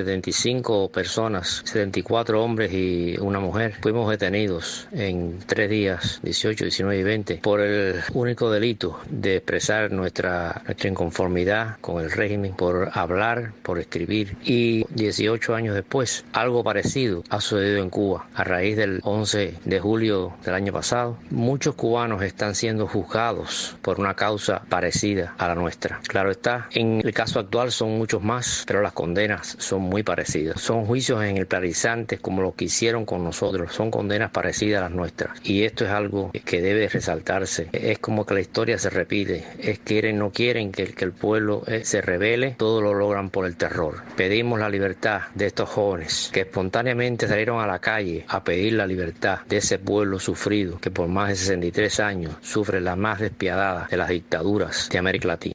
75 personas, 74 hombres y una mujer, fuimos detenidos en 3 días, 18, 19 y 20, por el único delito de expresar nuestra inconformidad con el régimen, por hablar, por escribir. Y 18 años después, algo parecido ha sucedido en Cuba. A raíz del 11 de julio del año pasado, muchos cubanos están siendo juzgados por una causa parecida a la nuestra. Claro está, en el caso actual son muchos más, pero las condenas son muy parecidas. Son juicios ejemplarizantes como lo que hicieron con nosotros. Son condenas parecidas a las nuestras. Y esto es algo que debe resaltarse. Es como que la historia se repite. No quieren que el pueblo se rebele. Todo lo logran por el terror. Pedimos la libertad de estos jóvenes que espontáneamente salieron a la calle a pedir la libertad de ese pueblo sufrido que por más de 63 años sufre la más despiadada de las dictaduras de América Latina.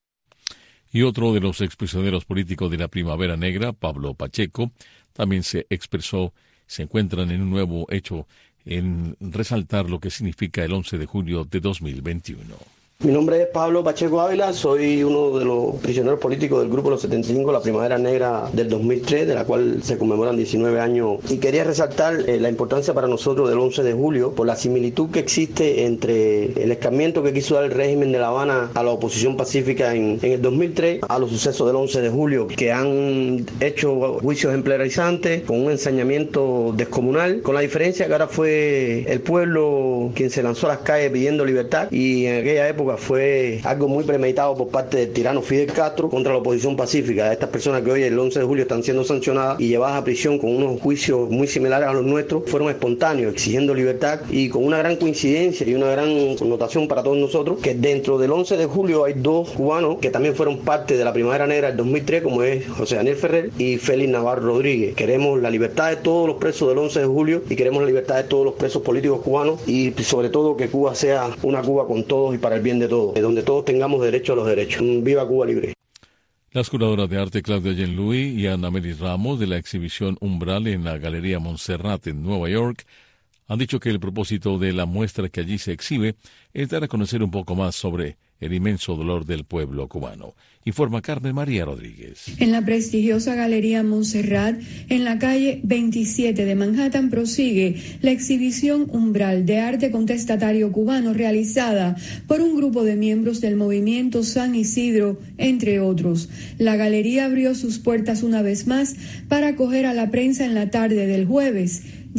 Y otro de los exprisioneros políticos de la Primavera Negra, Pablo Pacheco, también se expresó. Se encuentran en un nuevo hecho en resaltar lo que significa el 11 de julio de 2021. Mi nombre es Pablo Pacheco Ávila, soy uno de los prisioneros políticos del Grupo Los 75, la Primavera Negra del 2003, de la cual se conmemoran 19 años. Y quería resaltar la importancia para nosotros del 11 de julio por la similitud que existe entre el escarmiento que quiso dar el régimen de La Habana a la oposición pacífica en el 2003, a los sucesos del 11 de julio, que han hecho juicios ejemplarizantes con un ensañamiento descomunal, con la diferencia que ahora fue el pueblo quien se lanzó a las calles pidiendo libertad, y en aquella época fue algo muy premeditado por parte del tirano Fidel Castro contra la oposición pacífica. Estas personas que hoy el 11 de julio están siendo sancionadas y llevadas a prisión con unos juicios muy similares a los nuestros, fueron espontáneos, exigiendo libertad, y con una gran coincidencia y una gran connotación para todos nosotros, que dentro del 11 de julio hay 2 cubanos que también fueron parte de la Primavera Negra del 2003, como es José Daniel Ferrer y Félix Navarro Rodríguez. Queremos la libertad de todos los presos del 11 de julio y queremos la libertad de todos los presos políticos cubanos, y sobre todo que Cuba sea una Cuba con todos y para el bien de todos, donde todos tengamos derecho a los derechos. ¡Viva Cuba libre! Las curadoras de arte Claudia Jean-Louis y Ana Melis Ramos de la exhibición Umbral en la Galería Montserrat en Nueva York han dicho que el propósito de la muestra que allí se exhibe es dar a conocer un poco más sobre el inmenso dolor del pueblo cubano. Informa Carmen María Rodríguez. En la prestigiosa Galería Montserrat, en la calle 27 de Manhattan, prosigue la exhibición Umbral de arte contestatario cubano realizada por un grupo de miembros del movimiento San Isidro, entre otros. La galería abrió sus puertas una vez más para acoger a la prensa en la tarde del jueves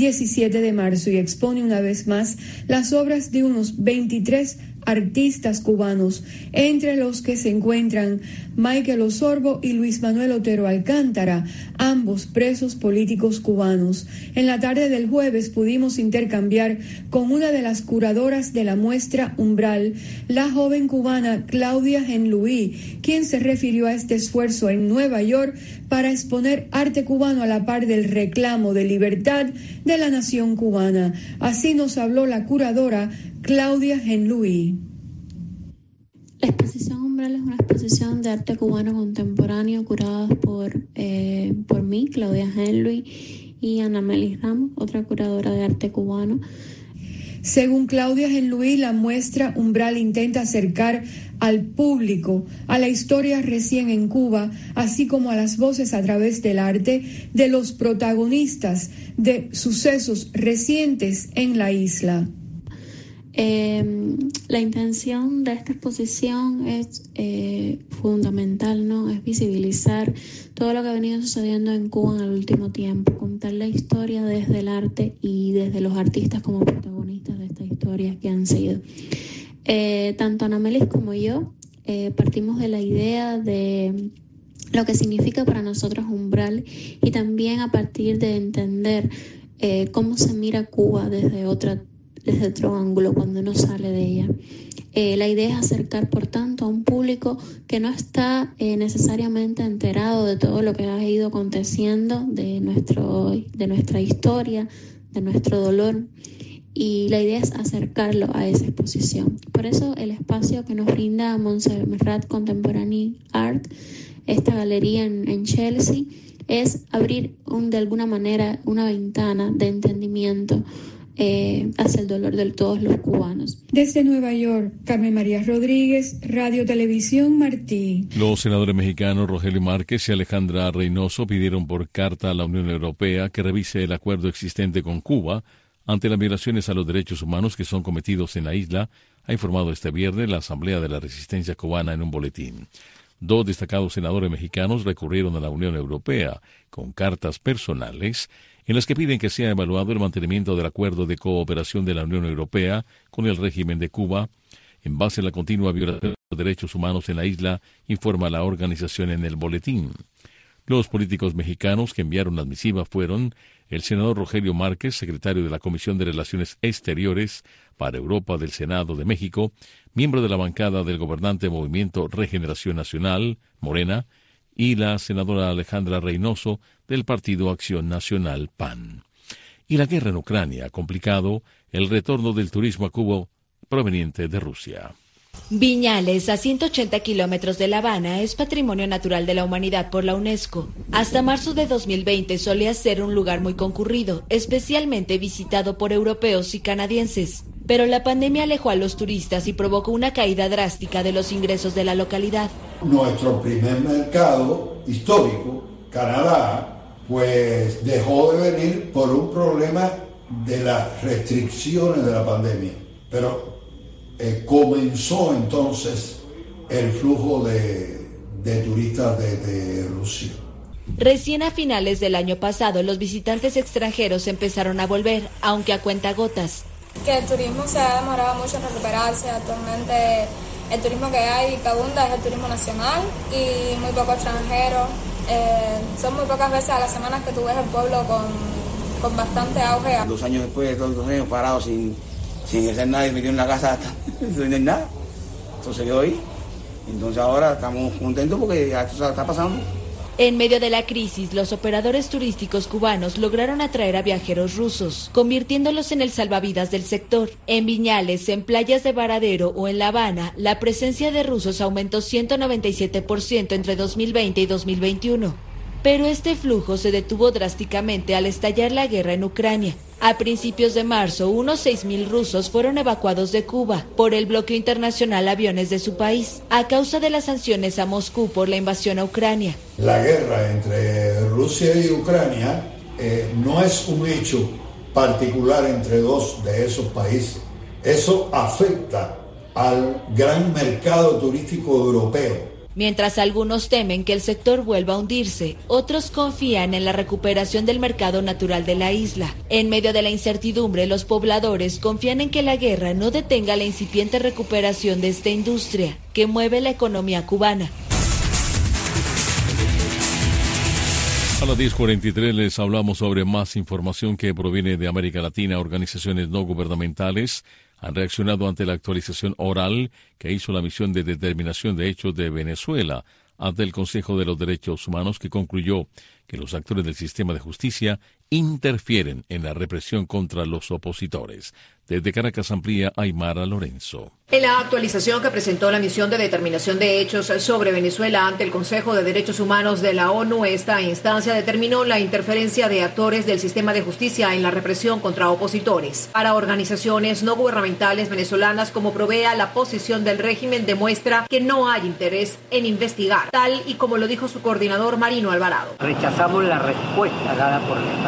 17 de marzo y expone una vez más las obras de unos 23 artistas cubanos, entre los que se encuentran Michael Osorbo y Luis Manuel Otero Alcántara, ambos presos políticos cubanos. En la tarde del jueves pudimos intercambiar con una de las curadoras de la muestra Umbral, la joven cubana Claudia Jean-Louis, quien se refirió a este esfuerzo en Nueva York para exponer arte cubano a la par del reclamo de libertad de la nación cubana. Así nos habló la curadora Claudia Jean-Louis. La exposición Umbral es una exposición de arte cubano contemporáneo curada por mí, Claudia Jean-Louis, y Ana Melis Ramos, otra curadora de arte cubano. Según Claudia Jean-Louis, la muestra Umbral intenta acercar al público a la historia recién en Cuba, así como a las voces a través del arte de los protagonistas de sucesos recientes en la isla. La intención de esta exposición es fundamental, ¿no? Es visibilizar todo lo que ha venido sucediendo en Cuba en el último tiempo, contar la historia desde el arte y desde los artistas como protagonistas de esta historia que han sido. Tanto Anamelis como yo partimos de la idea de lo que significa para nosotros Umbral y también a partir de entender cómo se mira Cuba desde otro ángulo cuando uno sale de ella. La idea es acercar, por tanto, a un público que no está necesariamente enterado de todo lo que ha ido aconteciendo, de nuestra historia, de nuestro dolor, y la idea es acercarlo a esa exposición. Por eso el espacio que nos brinda Montserrat Contemporary Art, esta galería en Chelsea, es abrir de alguna manera una ventana de entendimiento hacia el dolor de todos los cubanos. Desde Nueva York, Carmen María Rodríguez, Radio Televisión Martí. Los senadores mexicanos Rogelio Márquez y Alejandra Reynoso pidieron por carta a la Unión Europea que revise el acuerdo existente con Cuba ante las violaciones a los derechos humanos que son cometidos en la isla, ha informado este viernes la Asamblea de la Resistencia Cubana en un boletín. 2 destacados senadores mexicanos recurrieron a la Unión Europea con cartas personales en las que piden que sea evaluado el mantenimiento del acuerdo de cooperación de la Unión Europea con el régimen de Cuba en base a la continua violación de los derechos humanos en la isla, informa la organización en el boletín. Los políticos mexicanos que enviaron las misivas fueron el senador Rogelio Márquez, secretario de la Comisión de Relaciones Exteriores para Europa del Senado de México, miembro de la bancada del gobernante Movimiento Regeneración Nacional, Morena, y la senadora Alejandra Reynoso del Partido Acción Nacional, PAN. Y la guerra en Ucrania ha complicado el retorno del turismo a Cuba proveniente de Rusia. Viñales, a 180 kilómetros de La Habana, es Patrimonio Natural de la Humanidad por la UNESCO. Hasta marzo de 2020 solía ser un lugar muy concurrido, especialmente visitado por europeos y canadienses. Pero la pandemia alejó a los turistas y provocó una caída drástica de los ingresos de la localidad. Nuestro primer mercado histórico, Canadá, pues dejó de venir por un problema de las restricciones de la pandemia. Pero comenzó entonces el flujo de turistas de Rusia. Recién a finales del año pasado, los visitantes extranjeros empezaron a volver, aunque a cuentagotas. Que el turismo se ha demorado mucho en recuperarse. Actualmente el turismo que hay que abunda es el turismo nacional y muy poco extranjero. Son muy pocas veces a las semanas que tú ves el pueblo con bastante auge. 2 años después de todos los años parados sin hacer nada y metido en la casa sin tener nada. Entonces quedó ahí. Entonces ahora estamos contentos porque ya esto está pasando. En medio de la crisis, los operadores turísticos cubanos lograron atraer a viajeros rusos, convirtiéndolos en el salvavidas del sector. En Viñales, en playas de Varadero o en La Habana, la presencia de rusos aumentó 197% entre 2020 y 2021. Pero este flujo se detuvo drásticamente al estallar la guerra en Ucrania. A principios de marzo, unos 6.000 rusos fueron evacuados de Cuba por el bloqueo internacional a aviones de su país, a causa de las sanciones a Moscú por la invasión a Ucrania. La guerra entre Rusia y Ucrania no es un hecho particular entre 2 de esos países. Eso afecta al gran mercado turístico europeo. Mientras algunos temen que el sector vuelva a hundirse, otros confían en la recuperación del mercado natural de la isla. En medio de la incertidumbre, los pobladores confían en que la guerra no detenga la incipiente recuperación de esta industria, que mueve la economía cubana. A las 10:43 les hablamos sobre más información que proviene de América Latina. Organizaciones no gubernamentales han reaccionado ante la actualización oral que hizo la Misión de Determinación de Hechos de Venezuela ante el Consejo de los Derechos Humanos, que concluyó que los actores del sistema de justicia interfieren en la represión contra los opositores. Desde Caracas amplía Aymara Lorenzo. En la actualización que presentó la Misión de Determinación de Hechos sobre Venezuela ante el Consejo de Derechos Humanos de la ONU, esta instancia determinó la interferencia de actores del sistema de justicia en la represión contra opositores. Para organizaciones no gubernamentales venezolanas, como provea, la posición del régimen demuestra que no hay interés en investigar, tal y como lo dijo su coordinador Marino Alvarado. Rechazamos la respuesta dada por el Estado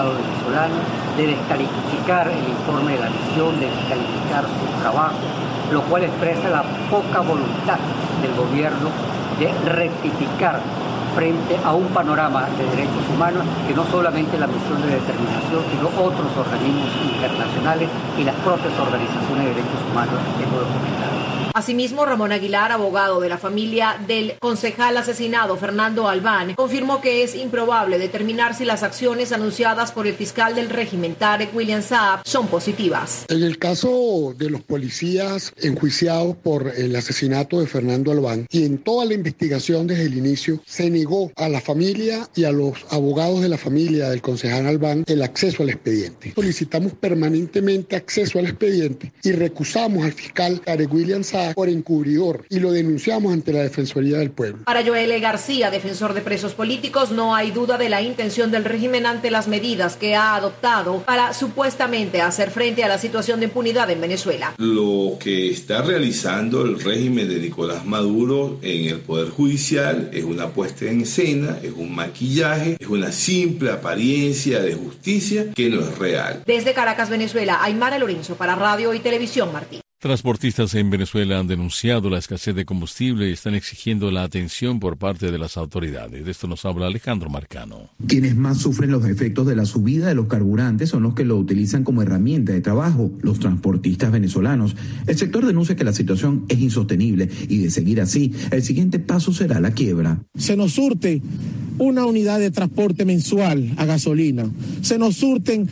Estado venezolano, de descalificar el informe de la misión, de descalificar su trabajo, lo cual expresa la poca voluntad del gobierno de rectificar frente a un panorama de derechos humanos que no solamente la misión de determinación, sino otros organismos internacionales y las propias organizaciones de derechos humanos hemos documentado. Asimismo, Ramón Aguilar, abogado de la familia del concejal asesinado Fernando Albán, confirmó que es improbable determinar si las acciones anunciadas por el fiscal del régimen, Tarek William Saab, son positivas. En el caso de los policías enjuiciados por el asesinato de Fernando Albán y en toda la investigación desde el inicio, se negó a la familia y a los abogados de la familia del concejal Albán el acceso al expediente. Solicitamos permanentemente acceso al expediente y recusamos al fiscal Tarek William Saab por encubridor y lo denunciamos ante la Defensoría del Pueblo. Para Joel García, defensor de presos políticos, no hay duda de la intención del régimen ante las medidas que ha adoptado para supuestamente hacer frente a la situación de impunidad en Venezuela. Lo que está realizando el régimen de Nicolás Maduro en el Poder Judicial es una puesta en escena, es un maquillaje, es una simple apariencia de justicia que no es real. Desde Caracas, Venezuela, Aymara Lorenzo para Radio y Televisión Martí. Transportistas en Venezuela han denunciado la escasez de combustible y están exigiendo la atención por parte de las autoridades. De esto nos habla Alejandro Marcano. Quienes más sufren los efectos de la subida de los carburantes son los que lo utilizan como herramienta de trabajo, los transportistas venezolanos. El sector denuncia que la situación es insostenible y de seguir así, el siguiente paso será la quiebra. Se nos surte una unidad de transporte mensual a gasolina. Se nos surten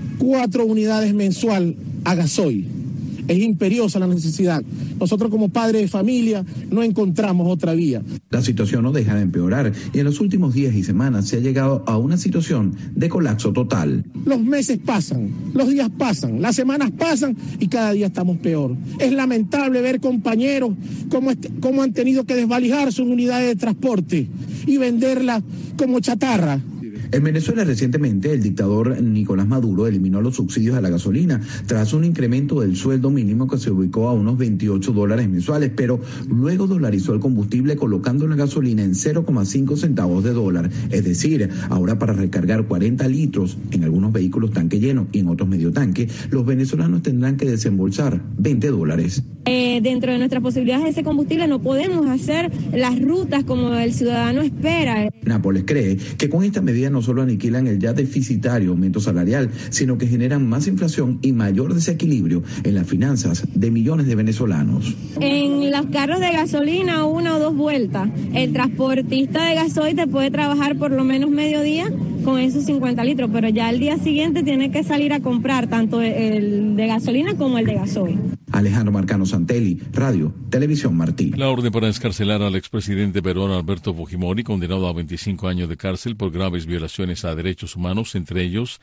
4 unidades mensual a gasoil. Es imperiosa la necesidad. Nosotros como padres de familia no encontramos otra vía. La situación no deja de empeorar y en los últimos días y semanas se ha llegado a una situación de colapso total. Los meses pasan, los días pasan, las semanas pasan y cada día estamos peor. Es lamentable ver compañeros cómo han tenido que desvalijar sus unidades de transporte y venderlas como chatarra. En Venezuela recientemente el dictador Nicolás Maduro eliminó los subsidios a la gasolina tras un incremento del sueldo mínimo que se ubicó a unos $28 mensuales, pero luego dolarizó el combustible colocando la gasolina en 0,5 centavos de dólar. Es decir, ahora para recargar 40 litros en algunos vehículos tanque lleno y en otros medio tanque, los venezolanos tendrán que desembolsar $20. Dentro de nuestras posibilidades de ese combustible no podemos hacer las rutas como el ciudadano espera. Nápoles cree que con esta medida no solo aniquilan el ya deficitario aumento salarial, sino que generan más inflación y mayor desequilibrio en las finanzas de millones de venezolanos. En los carros de gasolina 1 o 2 vueltas, el transportista de gasoil te puede trabajar por lo menos medio día con esos 50 litros, pero ya al día siguiente tiene que salir a comprar tanto el de gasolina como el de gasoil. Alejandro Marcano Santelli, Radio, Televisión Martí. La orden para excarcelar al expresidente peruano Alberto Fujimori, condenado a 25 años de cárcel por graves violaciones a derechos humanos, entre ellos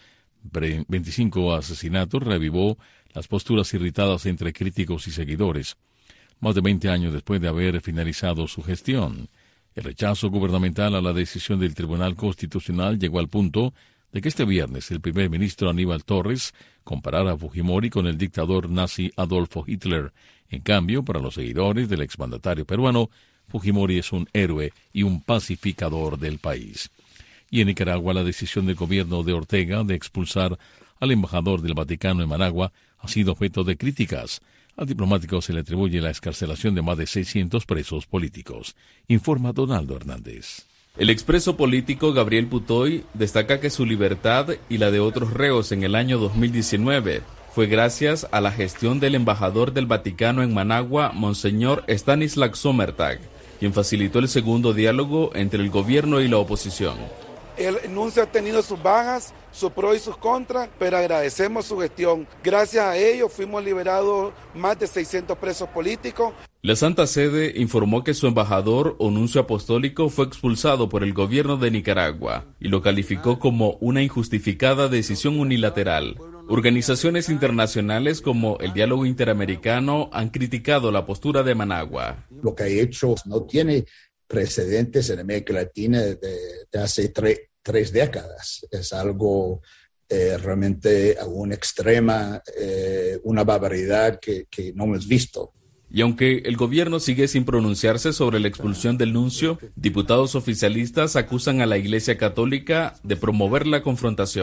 25 asesinatos, revivó las posturas irritadas entre críticos y seguidores. Más de 20 años después de haber finalizado su gestión, el rechazo gubernamental a la decisión del Tribunal Constitucional llegó al punto de que este viernes el primer ministro Aníbal Torres comparara a Fujimori con el dictador nazi Adolfo Hitler. En cambio, para los seguidores del exmandatario peruano, Fujimori es un héroe y un pacificador del país. Y en Nicaragua, la decisión del gobierno de Ortega de expulsar al embajador del Vaticano en Managua ha sido objeto de críticas. Al diplomático se le atribuye la excarcelación de más de 600 presos políticos. Informa Donaldo Hernández. El expreso político Gabriel Putoy destaca que su libertad y la de otros reos en el año 2019 fue gracias a la gestión del embajador del Vaticano en Managua, Monseñor Stanislav Sommertag, quien facilitó el segundo diálogo entre el gobierno y la oposición. El nuncio ha tenido sus bajas, sus pros y sus contras, pero agradecemos su gestión. Gracias a ello fuimos liberados más de 600 presos políticos. La Santa Sede informó que su embajador o nuncio apostólico fue expulsado por el gobierno de Nicaragua y lo calificó como una injustificada decisión unilateral. Organizaciones internacionales como el Diálogo Interamericano han criticado la postura de Managua. Lo que ha hecho no tiene precedentes en América Latina de hace tres décadas. Es algo realmente aún extrema, una barbaridad que no hemos visto. Y aunque el gobierno sigue sin pronunciarse sobre la expulsión del nuncio, diputados oficialistas acusan a la Iglesia Católica de promover la confrontación.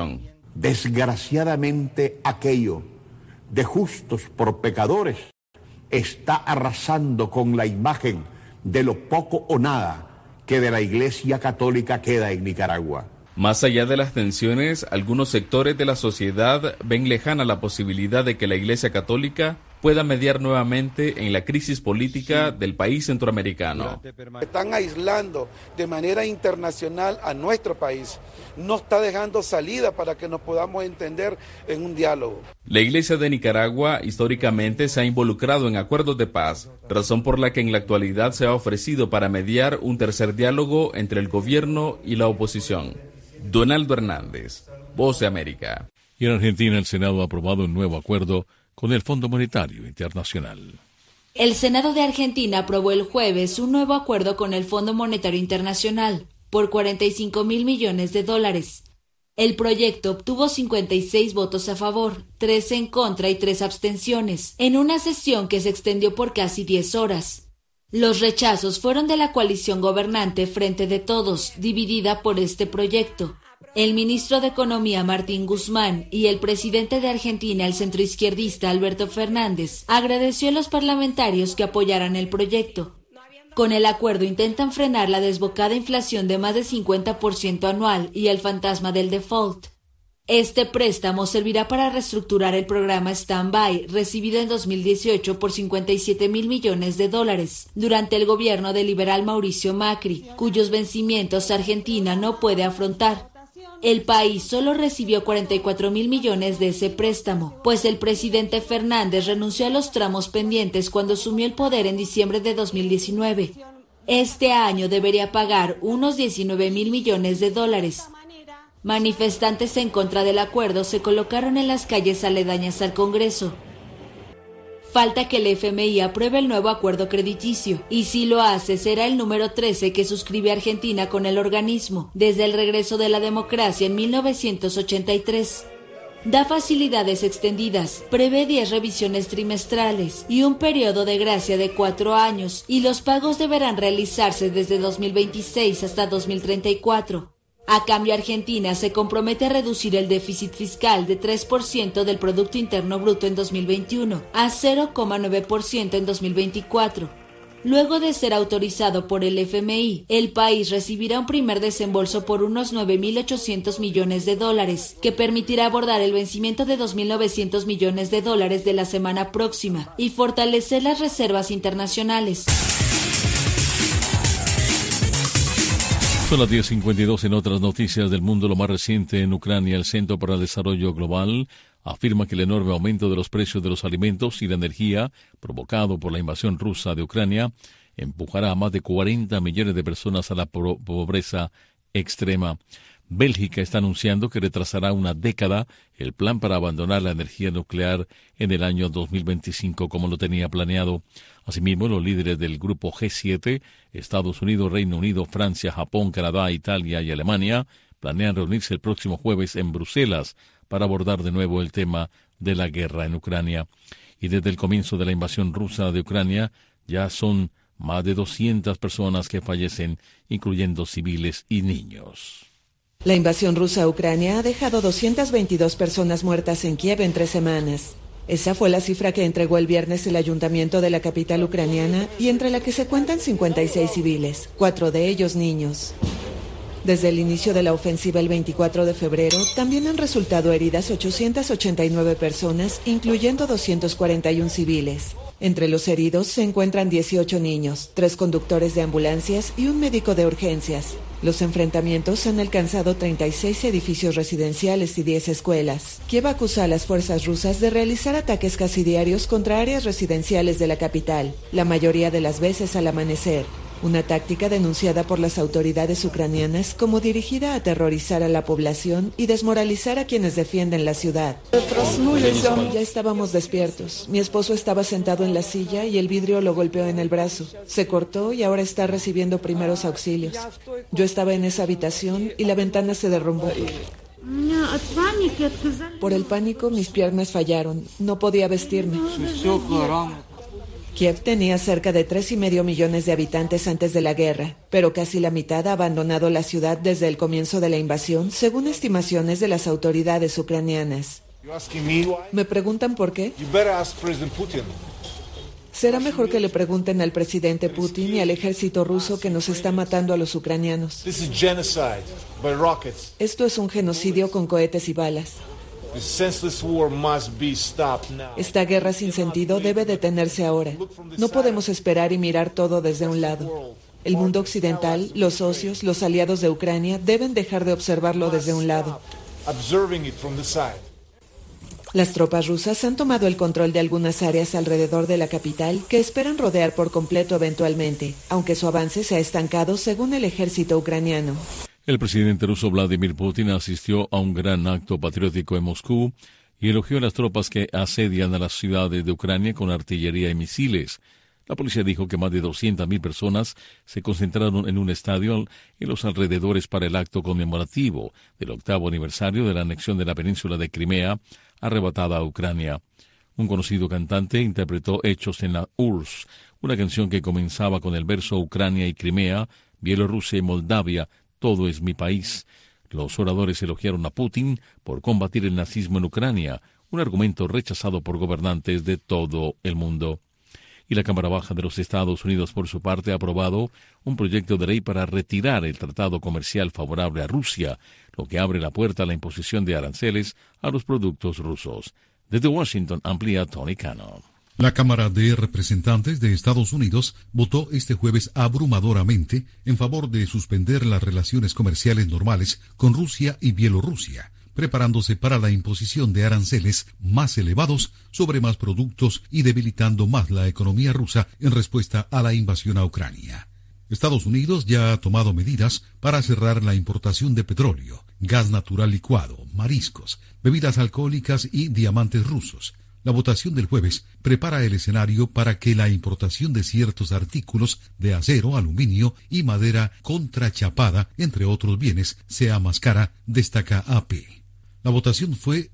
Desgraciadamente, aquello de justos por pecadores está arrasando con la imagen de lo poco o nada que de la Iglesia Católica queda en Nicaragua. Más allá de las tensiones, algunos sectores de la sociedad ven lejana la posibilidad de que la Iglesia Católica pueda mediar nuevamente en la crisis política del país centroamericano. Están aislando de manera internacional a nuestro país. No está dejando salida para que nos podamos entender en un diálogo. La Iglesia de Nicaragua históricamente se ha involucrado en acuerdos de paz, razón por la que en la actualidad se ha ofrecido para mediar un tercer diálogo entre el gobierno y la oposición. Donaldo Hernández, Voz de América. Y en Argentina el Senado ha aprobado un nuevo acuerdo con el Fondo Monetario Internacional. El Senado de Argentina aprobó el jueves un nuevo acuerdo con el Fondo Monetario Internacional por $45.000 millones. El proyecto obtuvo 56 votos a favor, 3 en contra y 3 abstenciones, en una sesión que se extendió por casi 10 horas. Los rechazos fueron de la coalición gobernante Frente de Todos, dividida por este proyecto. El ministro de Economía Martín Guzmán y el presidente de Argentina, el centroizquierdista Alberto Fernández, agradeció a los parlamentarios que apoyaran el proyecto. Con el acuerdo intentan frenar la desbocada inflación de más de 50% anual y el fantasma del default. Este préstamo servirá para reestructurar el programa Stand-by, recibido en 2018 por $57.000 millones durante el gobierno del liberal Mauricio Macri, cuyos vencimientos Argentina no puede afrontar. El país solo recibió $44.000 millones de ese préstamo, pues el presidente Fernández renunció a los tramos pendientes cuando asumió el poder en diciembre de 2019. Este año debería pagar unos $19.000 millones. Manifestantes en contra del acuerdo se colocaron en las calles aledañas al Congreso. Falta que el FMI apruebe el nuevo acuerdo crediticio, y si lo hace será el número 13 que suscribe Argentina con el organismo desde el regreso de la democracia en 1983. Da facilidades extendidas, prevé 10 revisiones trimestrales y un periodo de gracia de 4 años, y los pagos deberán realizarse desde 2026 hasta 2034. A cambio, Argentina se compromete a reducir el déficit fiscal de 3% del Producto Interno Bruto en 2021 a 0,9% en 2024. Luego de ser autorizado por el FMI, el país recibirá un primer desembolso por unos $9.800 millones, que permitirá abordar el vencimiento de $2.900 millones de la semana próxima y fortalecer las reservas internacionales. Son las 10:52 en otras noticias del mundo. Lo más reciente en Ucrania, el Centro para el Desarrollo Global afirma que el enorme aumento de los precios de los alimentos y la energía provocado por la invasión rusa de Ucrania empujará a más de 40 millones de personas a la pobreza extrema. Bélgica está anunciando que retrasará una década el plan para abandonar la energía nuclear en el año 2025 como lo tenía planeado. Asimismo, los líderes del grupo G7, Estados Unidos, Reino Unido, Francia, Japón, Canadá, Italia y Alemania, planean reunirse el próximo jueves en Bruselas para abordar de nuevo el tema de la guerra en Ucrania. Y desde el comienzo de la invasión rusa de Ucrania, ya son más de 200 personas que fallecen, incluyendo civiles y niños. La invasión rusa a Ucrania ha dejado 222 personas muertas en Kiev en 3 semanas. Esa fue la cifra que entregó el viernes el ayuntamiento de la capital ucraniana, y entre la que se cuentan 56 civiles, 4 de ellos niños. Desde el inicio de la ofensiva el 24 de febrero, también han resultado heridas 889 personas, incluyendo 241 civiles. Entre los heridos se encuentran 18 niños, 3 conductores de ambulancias y un médico de urgencias. Los enfrentamientos han alcanzado 36 edificios residenciales y 10 escuelas. Kiev acusa a las fuerzas rusas de realizar ataques casi diarios contra áreas residenciales de la capital, la mayoría de las veces al amanecer. Una táctica denunciada por las autoridades ucranianas como dirigida a aterrorizar a la población y desmoralizar a quienes defienden la ciudad. Ya estábamos despiertos. Mi esposo estaba sentado en la silla y el vidrio lo golpeó en el brazo. Se cortó y ahora está recibiendo primeros auxilios. Yo estaba en esa habitación y la ventana se derrumbó. Por el pánico mis piernas fallaron. No podía vestirme. Kiev tenía cerca de 3,5 millones de habitantes antes de la guerra, pero casi la mitad ha abandonado la ciudad desde el comienzo de la invasión, según estimaciones de las autoridades ucranianas. ¿Me preguntan por qué? Será mejor que le pregunten al presidente Putin y al ejército ruso que nos está matando a los ucranianos. Esto es un genocidio con cohetes y balas. Esta guerra sin sentido debe detenerse ahora. No podemos esperar y mirar todo desde un lado. El mundo occidental, los socios, los aliados de Ucrania deben dejar de observarlo desde un lado. Las tropas rusas han tomado el control de algunas áreas alrededor de la capital que esperan rodear por completo eventualmente, aunque su avance se ha estancado según el ejército ucraniano. El presidente ruso Vladimir Putin asistió a un gran acto patriótico en Moscú y elogió a las tropas que asedian a las ciudades de Ucrania con artillería y misiles. La policía dijo que más de 200,000 personas se concentraron en un estadio en los alrededores para el acto conmemorativo del 8º aniversario de la anexión de la península de Crimea, arrebatada a Ucrania. Un conocido cantante interpretó Hechos en la URSS, una canción que comenzaba con el verso Ucrania y Crimea, Bielorrusia y Moldavia, todo es mi país. Los oradores elogiaron a Putin por combatir el nazismo en Ucrania, un argumento rechazado por gobernantes de todo el mundo. Y la Cámara Baja de los Estados Unidos, por su parte, ha aprobado un proyecto de ley para retirar el tratado comercial favorable a Rusia, lo que abre la puerta a la imposición de aranceles a los productos rusos. Desde Washington, amplía Tony Cano. La Cámara de Representantes de Estados Unidos votó este jueves abrumadoramente en favor de suspender las relaciones comerciales normales con Rusia y Bielorrusia, preparándose para la imposición de aranceles más elevados sobre más productos y debilitando más la economía rusa en respuesta a la invasión a Ucrania. Estados Unidos ya ha tomado medidas para cerrar la importación de petróleo, gas natural licuado, mariscos, bebidas alcohólicas y diamantes rusos. La votación del jueves prepara el escenario para que la importación de ciertos artículos de acero, aluminio y madera contrachapada, entre otros bienes, sea más cara, destaca AP. La votación fue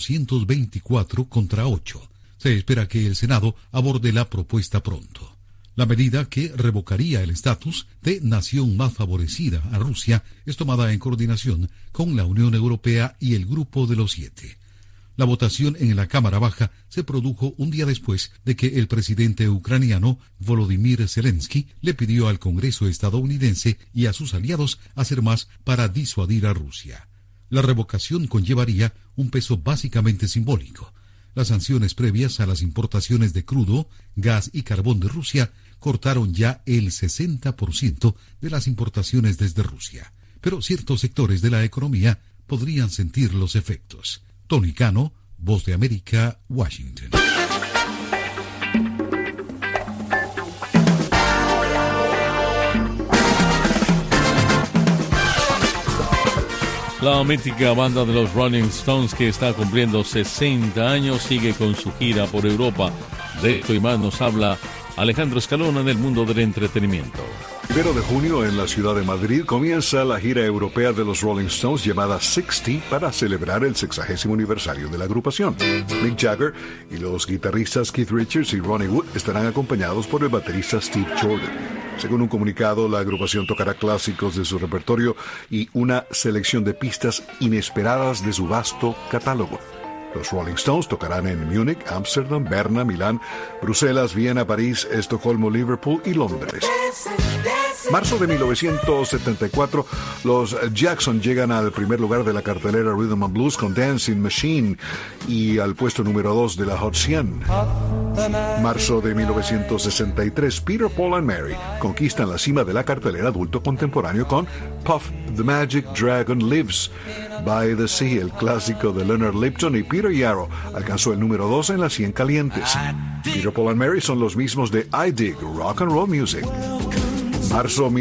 424 contra 8. Se espera que el Senado aborde la propuesta pronto. La medida que revocaría el estatus de nación más favorecida a Rusia es tomada en coordinación con la Unión Europea y el Grupo de los 7. La votación en la Cámara Baja se produjo un día después de que el presidente ucraniano Volodymyr Zelensky le pidió al Congreso estadounidense y a sus aliados hacer más para disuadir a Rusia. La revocación conllevaría un peso básicamente simbólico. Las sanciones previas a las importaciones de crudo, gas y carbón de Rusia cortaron ya el 60% de las importaciones desde Rusia. Pero ciertos sectores de la economía podrían sentir los efectos. Tony Cano, Voz de América, Washington. La mítica banda de los Rolling Stones, que está cumpliendo 60 años, sigue con su gira por Europa. De esto y más nos habla Alejandro Escalona en el mundo del entretenimiento. El 1 de junio en la ciudad de Madrid comienza la gira europea de los Rolling Stones llamada 60 para celebrar el 60º aniversario de la agrupación. Mick Jagger y los guitarristas Keith Richards y Ronnie Wood estarán acompañados por el baterista Steve Jordan. Según un comunicado, la agrupación tocará clásicos de su repertorio y una selección de pistas inesperadas de su vasto catálogo. Los Rolling Stones tocarán en Múnich, Ámsterdam, Berna, Milán, Bruselas, Viena, París, Estocolmo, Liverpool y Londres. Marzo de 1974, los Jackson llegan al primer lugar de la cartelera Rhythm and Blues con Dancing Machine y al puesto número 2 de la Hot 100. Marzo de 1963, Peter, Paul and Mary conquistan la cima de la cartelera adulto contemporáneo con Puff the Magic Dragon Lives. By the Sea, el clásico de Leonard Lipton, y Peter Yarrow alcanzó el número 2 en las 100 calientes. Peter, Paul and Mary son los mismos de I Dig Rock and Roll Music. Marzo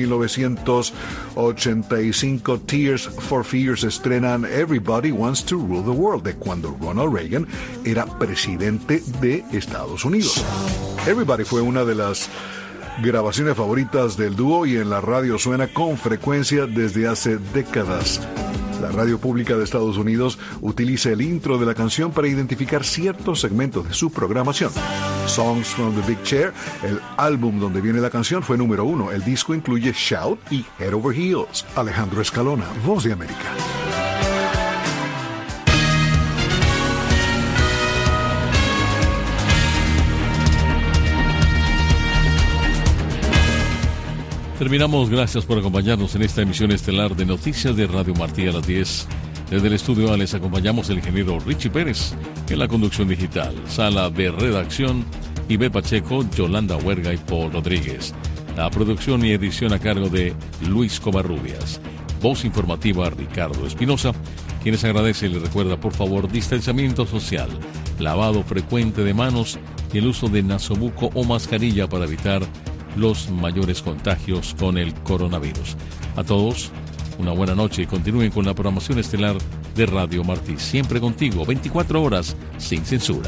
1985, Tears for Fears estrenan Everybody Wants to Rule the World, de cuando Ronald Reagan era presidente de Estados Unidos. Everybody fue una de las grabaciones favoritas del dúo y en la radio suena con frecuencia desde hace décadas. La radio pública de Estados Unidos utiliza el intro de la canción para identificar ciertos segmentos de su programación. Songs from the Big Chair, el álbum donde viene la canción, fue número 1. El disco incluye Shout y Head Over Heels. Alejandro Escalona, Voz de América. Terminamos, gracias por acompañarnos en esta emisión estelar de Noticias de Radio Martí a las 10. Desde el estudio A les acompañamos el ingeniero Richie Pérez en la conducción digital, sala de redacción, Ivette Pacheco, Yolanda Huerga y Paul Rodríguez. La producción y edición a cargo de Luis Covarrubias. Voz informativa Ricardo Espinosa, quienes agradece y les recuerda por favor distanciamiento social, lavado frecuente de manos y el uso de nasobuco o mascarilla para evitar los mayores contagios con el coronavirus. A todos, una buena noche y continúen con la programación estelar de Radio Martí. Siempre contigo, 24 horas, sin censura.